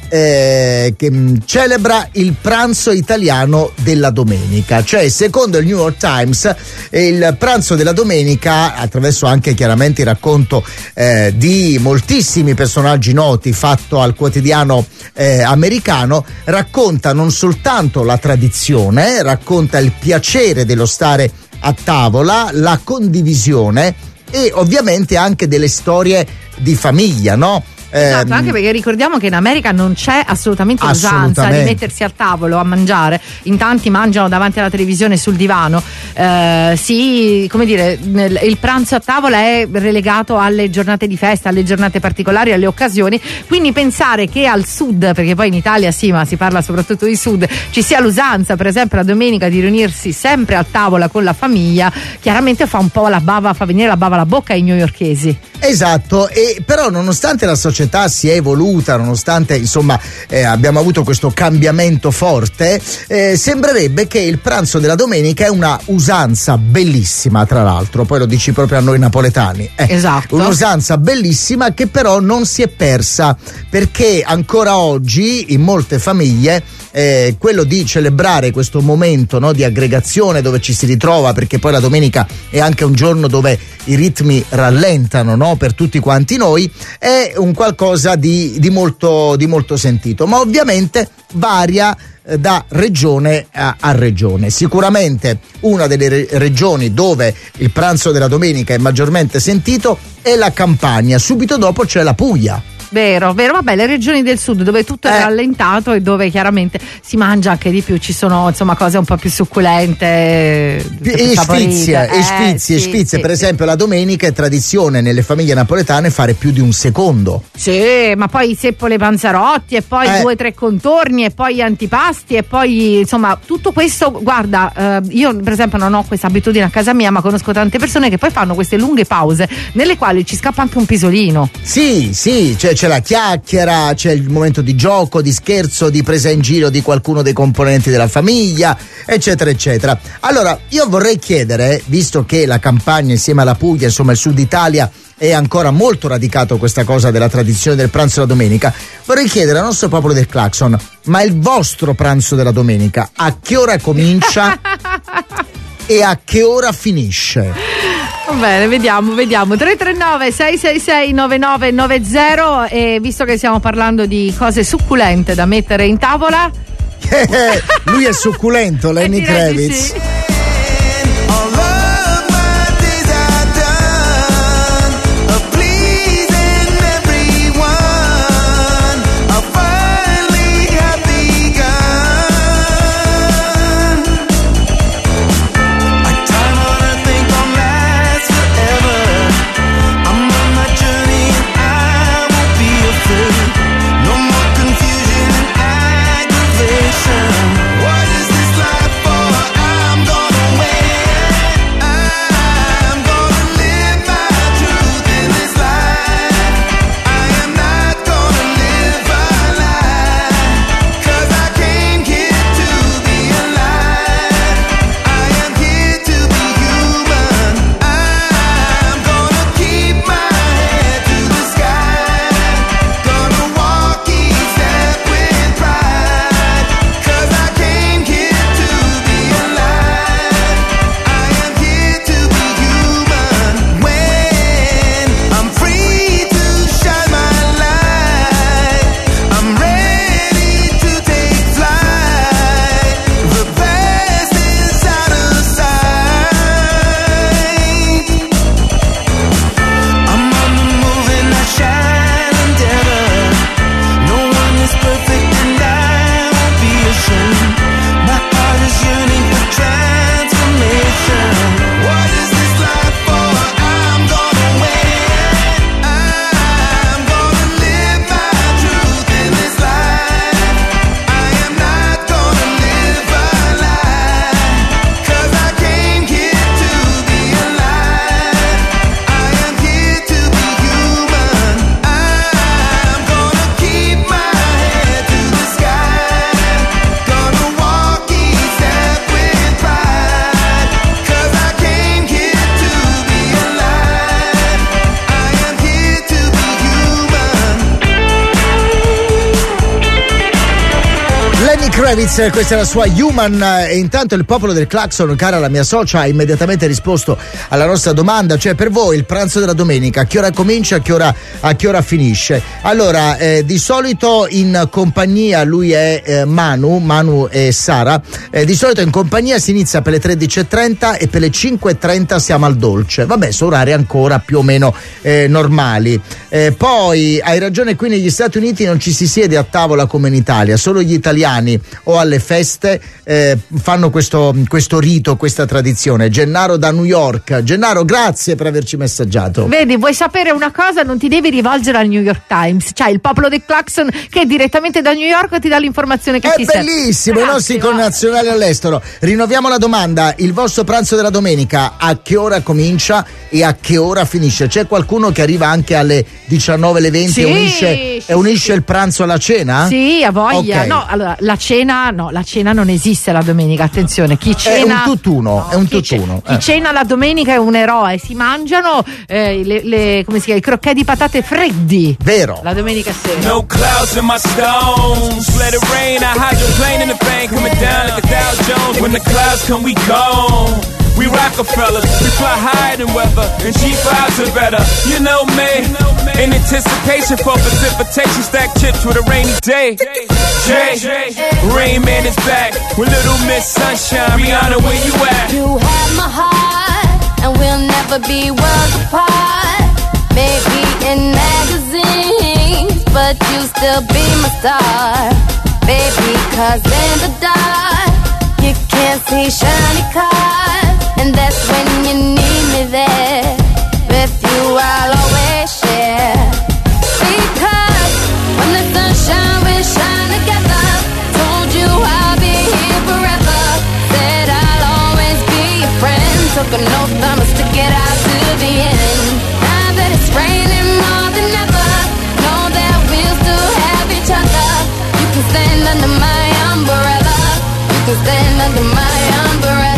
Eh, che mh, celebra il pranzo italiano della domenica. Cioè, secondo il New York Times, eh, il pranzo della domenica, attraverso anche chiaramente il racconto eh, di moltissimi personaggi noti fatto al quotidiano eh, americano, racconta non soltanto la tradizione, racconta il piacere dello stare a tavola, la condivisione e ovviamente anche delle storie di famiglia, no? Esatto, anche perché ricordiamo che in America non c'è assolutamente usanza di mettersi al tavolo a mangiare. In tanti mangiano davanti alla televisione sul divano. Eh, sì, come dire, il pranzo a tavola è relegato alle giornate di festa, alle giornate particolari, alle occasioni. Quindi pensare che al sud, perché poi in Italia sì, ma si parla soprattutto di sud, ci sia l'usanza, per esempio la domenica, di riunirsi sempre a tavola con la famiglia, chiaramente fa un po' la bava, fa venire la bava alla bocca ai newyorkesi. Esatto, e però nonostante la società si è evoluta, nonostante insomma eh, abbiamo avuto questo cambiamento forte, eh, sembrerebbe che il pranzo della domenica è una usanza bellissima, tra l'altro, poi lo dici proprio a noi napoletani. Eh, esatto. Un'usanza bellissima che però non si è persa, perché ancora oggi in molte famiglie eh, quello di celebrare questo momento, no, di aggregazione dove ci si ritrova, perché poi la domenica è anche un giorno dove i ritmi rallentano, no, per tutti quanti noi, è un qualcosa di, di molto di molto sentito, ma ovviamente varia eh, da regione a, a regione. Sicuramente una delle re- regioni dove il pranzo della domenica è maggiormente sentito è la Campania, subito dopo c'è la Puglia. Vero, vero, vabbè, le regioni del sud dove tutto è Eh. rallentato e dove chiaramente si mangia anche di più, ci sono insomma cose un po' più succulente, più E saporite. sfizie, e Eh, sfizie, e sì, sfizie. sì, Per esempio la domenica è tradizione nelle famiglie napoletane fare più di un secondo. Sì, ma poi seppole panzarotti e poi Eh. due o tre contorni e poi antipasti e poi insomma tutto questo. Guarda, eh, io per esempio non ho questa abitudine a casa mia, ma conosco tante persone che poi fanno queste lunghe pause nelle quali ci scappa anche un pisolino. Sì, sì, cioè c'è la chiacchiera, c'è il momento di gioco, di scherzo, di presa in giro di qualcuno dei componenti della famiglia, eccetera eccetera. Allora io vorrei chiedere, visto che la Campania insieme alla Puglia, insomma il sud Italia, è ancora molto radicato questa cosa della tradizione del pranzo della domenica, vorrei chiedere al nostro popolo del Clacson, ma il vostro pranzo della domenica a che ora comincia e a che ora finisce? Va bene, vediamo, vediamo. tre tre nove sei sei sei nove nove nove zero, e visto che stiamo parlando di cose succulente da mettere in tavola, lui è succulento, Lenny direi di Kravitz. sì. What is this life for? I'm gonna Kravitz, questa è la sua Human, e intanto il popolo del Clacson, cara la mia socia, ha immediatamente risposto alla nostra domanda, cioè per voi il pranzo della domenica a che ora comincia, a che ora, a che ora finisce? Allora, eh, di solito in compagnia, lui è eh, Manu, Manu e Sara, eh, di solito in compagnia si inizia per le tredici e trenta e per le cinque e trenta siamo al dolce, vabbè, sono orari ancora più o meno eh, normali. Eh, poi hai ragione, qui negli Stati Uniti non ci si siede a tavola come in Italia, solo gli italiani o alle feste eh, fanno questo, questo rito, questa tradizione. Gennaro da New York. Gennaro, grazie per averci messaggiato. Vedi, vuoi sapere una cosa? Non ti devi rivolgere al New York Times, c'hai il popolo del Clacson che direttamente da New York ti dà l'informazione che è ti serve. È bellissimo, i nostri connazionali all'estero. Rinnoviamo la domanda: il vostro pranzo della domenica a che ora comincia e a che ora finisce? C'è qualcuno che arriva anche alle diciannove, alle venti, sì, e unisce, sì, e unisce sì. il pranzo alla cena? Sì, a voglia. Okay. No, allora la cena, no, la cena non esiste la domenica, attenzione, chi cena è un tutt'uno, no, è un chi tutt'uno. Ce, eh. Chi cena la domenica è un eroe, si mangiano eh, le, le come si chiama, i crocchè di patate freddi. Vero. La domenica sera. No clouds in my stones. Let it rain, I hydroplane in the bank, coming down like a Dow Jones. When the clouds come, we gone. We Rockefellers, we fly higher than weather, and G fives are better. You know me, in anticipation for precipitation, stack chips with a rainy day. Jay, Rain Man is back with Little Miss Sunshine. Rihanna, where you at? You have my heart, and we'll never be worlds apart. Maybe in magazines, but you still be my star. Baby, cause in the dark, you can't see shiny cars. And that's when you need me there. With you I'll always share. Because when the sunshine will shine together, told you I'll be here forever. Said I'll always be your friend. Took an oath I'ma stick it out to the end. Now that it's raining more than ever, know that we'll still have each other. You can stand under my umbrella. You can stand under my umbrella.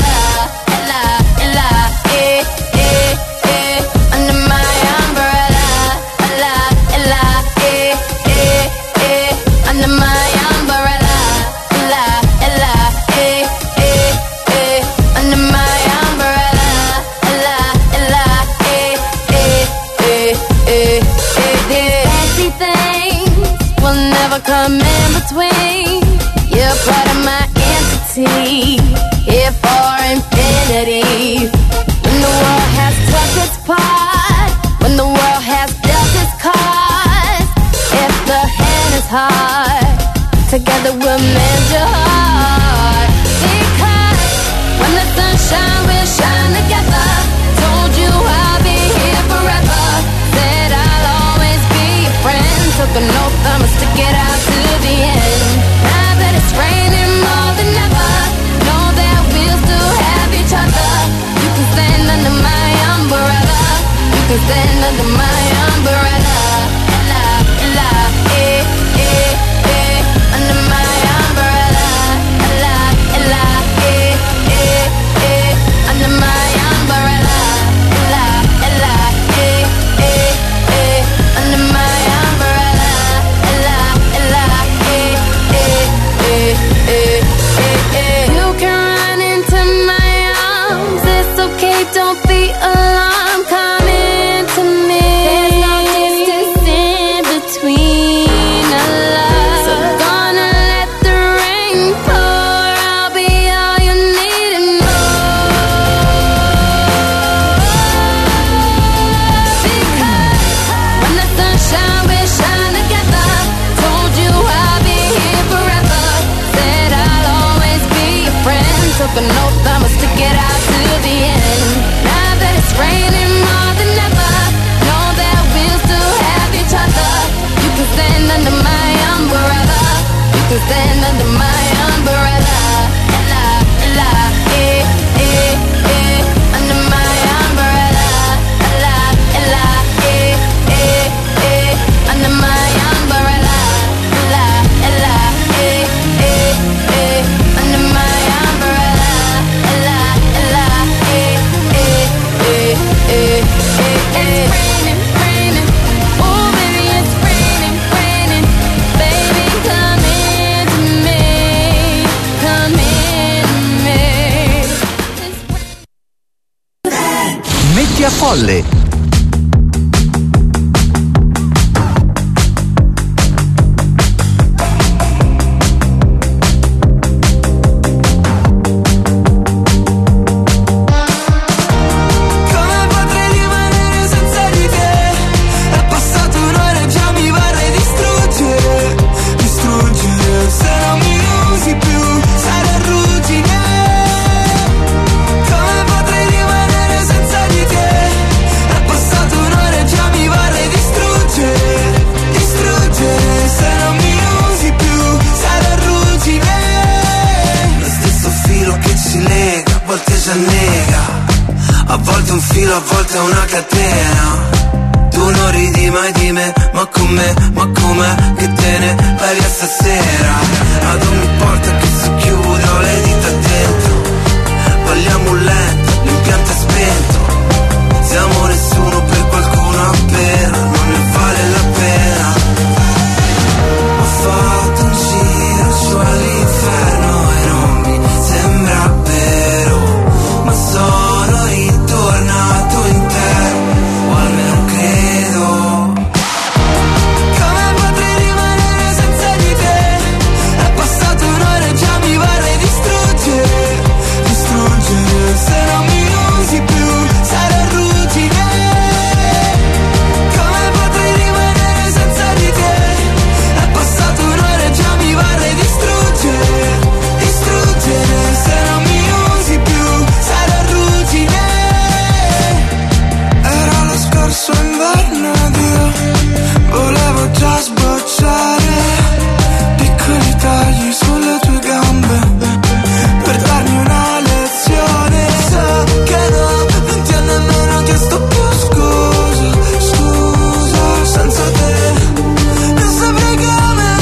Metti a Polle. A volte un filo, a volte una catena. Tu non ridi mai di me, ma con me, ma com'è che te ne vai via stasera? Ad ogni porta che si chiude ho le dita dentro. Balliamo un lento, l'impianto è spento. Siamo nessuno per qualcuno appena, non ne vale la pena. Ho fatto un giro su all'inferno e non mi sembra vero, ma sono ritornato intero, o almeno credo. Come potrei rimanere senza di te? È passata un'ora e già mi vorrei distruggere, distruggere. Se non mi usi più sarò ruggine. Come potrei rimanere senza di te? È passata un'ora e già mi vorrei distruggere, distruggere. Se non mi usi più sarò ruggine. Era lo scorso inverno ed io volevo già sbocciare piccoli tagli sulle tue gambe per darmi una lezione. So che no, non ti ho nemmeno chiesto più scusa, scusa. Senza te non saprei come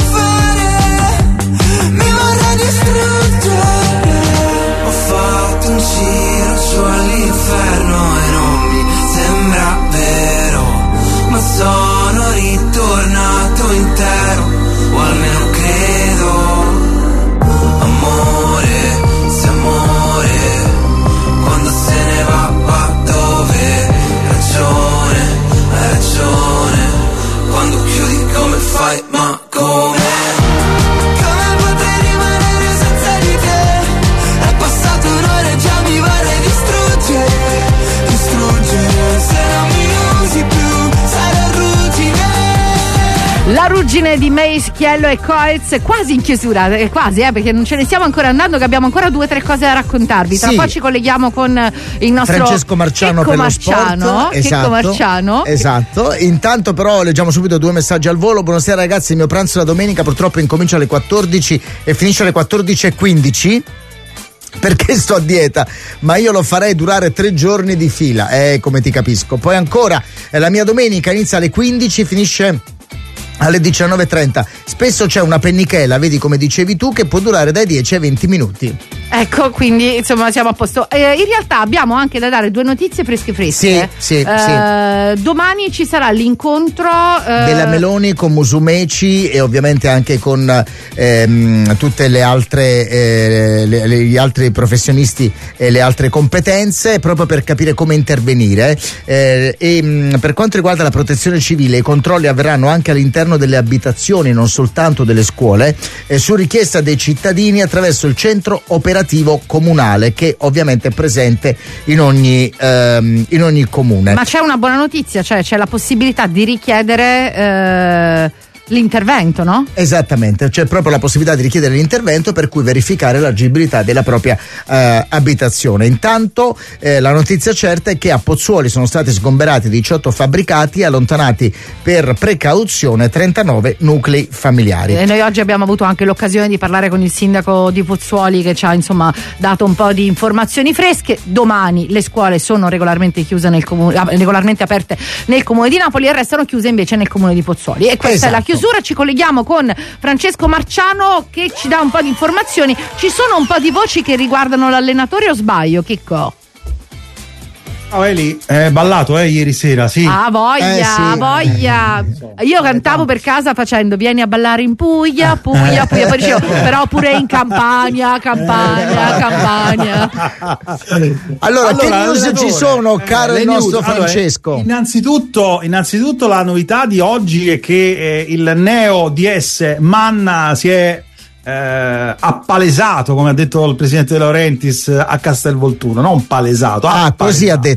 fare, mi vorrei distruggere. Ho fatto un giro su all'inferno e non mi sembra vero, ma sono ritornato intero, o almeno credo. Amore, se amore, quando se ne va, va dove? Ragione, hai ragione, quando chiudi come fai, ma come? Come potrei rimanere senza di te? È passata un'ora e già mi vorrei distruggere, distruggere. Se non mi usi più sarò ruggine. La ruggine di May, Schiello e Coez, quasi in chiusura, eh, quasi, eh, perché non ce ne stiamo ancora andando, che abbiamo ancora due o tre cose da raccontarvi. Tra Sì. poi ci colleghiamo con il nostro Francesco Marciano Checco per lo Marciano, sport. Checco Esatto, Marciano. esatto. Intanto però leggiamo subito due messaggi al volo. Buonasera ragazzi, il mio pranzo la domenica purtroppo incomincia alle quattordici e finisce alle quattordici e quindici. Perché sto a dieta, ma io lo farei durare tre giorni di fila, eh, come ti capisco. Poi ancora, eh, la mia domenica inizia alle quindici, finisce alle diciannove e trenta. Spesso c'è una pennichella, vedi come dicevi tu, che può durare dai dieci ai venti minuti. Ecco, quindi insomma siamo a posto. Eh, in realtà abbiamo anche da dare due notizie fresche fresche. Sì, sì, eh, sì. Domani ci sarà l'incontro eh, della Meloni con Musumeci e ovviamente anche con ehm, tutte le altre eh, le, le, gli altri professionisti e le altre competenze, proprio per capire come intervenire. Eh, e mh, per quanto riguarda la protezione civile, i controlli avverranno anche all'interno delle abitazioni, non soltanto delle scuole, eh, su richiesta dei cittadini attraverso il centro operativo comunale, che ovviamente è presente in ogni, ehm, in ogni comune. Ma c'è una buona notizia, cioè c'è la possibilità di richiedere eh, l'intervento, no? Esattamente, c'è proprio la possibilità di richiedere l'intervento, per cui verificare l'agibilità della propria eh, abitazione. Intanto eh, la notizia certa è che a Pozzuoli sono stati sgomberati diciotto fabbricati e allontanati per precauzione trentanove nuclei familiari. E noi oggi abbiamo avuto anche l'occasione di parlare con il sindaco di Pozzuoli, che ci ha insomma dato un po' di informazioni fresche. Domani le scuole sono regolarmente chiuse nel comune, regolarmente aperte nel comune di Napoli, e restano chiuse invece nel comune di Pozzuoli. E questa Esatto. è la chiusura. Ci colleghiamo con Francesco Marciano, che ci dà un po' di informazioni. Ci sono un po' di voci che riguardano l'allenatore, o sbaglio, Chicco? Oh, Eli, è ballato eh, ieri sera, sì. Ah, voglia, Eh, sì. voglia. Io cantavo per casa facendo vieni a ballare in Puglia, Puglia, Puglia, poi dicevo però pure in Campania, Campania, Campania. Allora, che news allenatore, ci sono, caro le il nostro news. Allora, Francesco? innanzitutto, innanzitutto la novità di oggi è che eh, il neo D S Manna si è eh, appalesato, come ha detto il presidente De Laurentiis, a Castelvolturno, non palesato. Ah, così ha detto.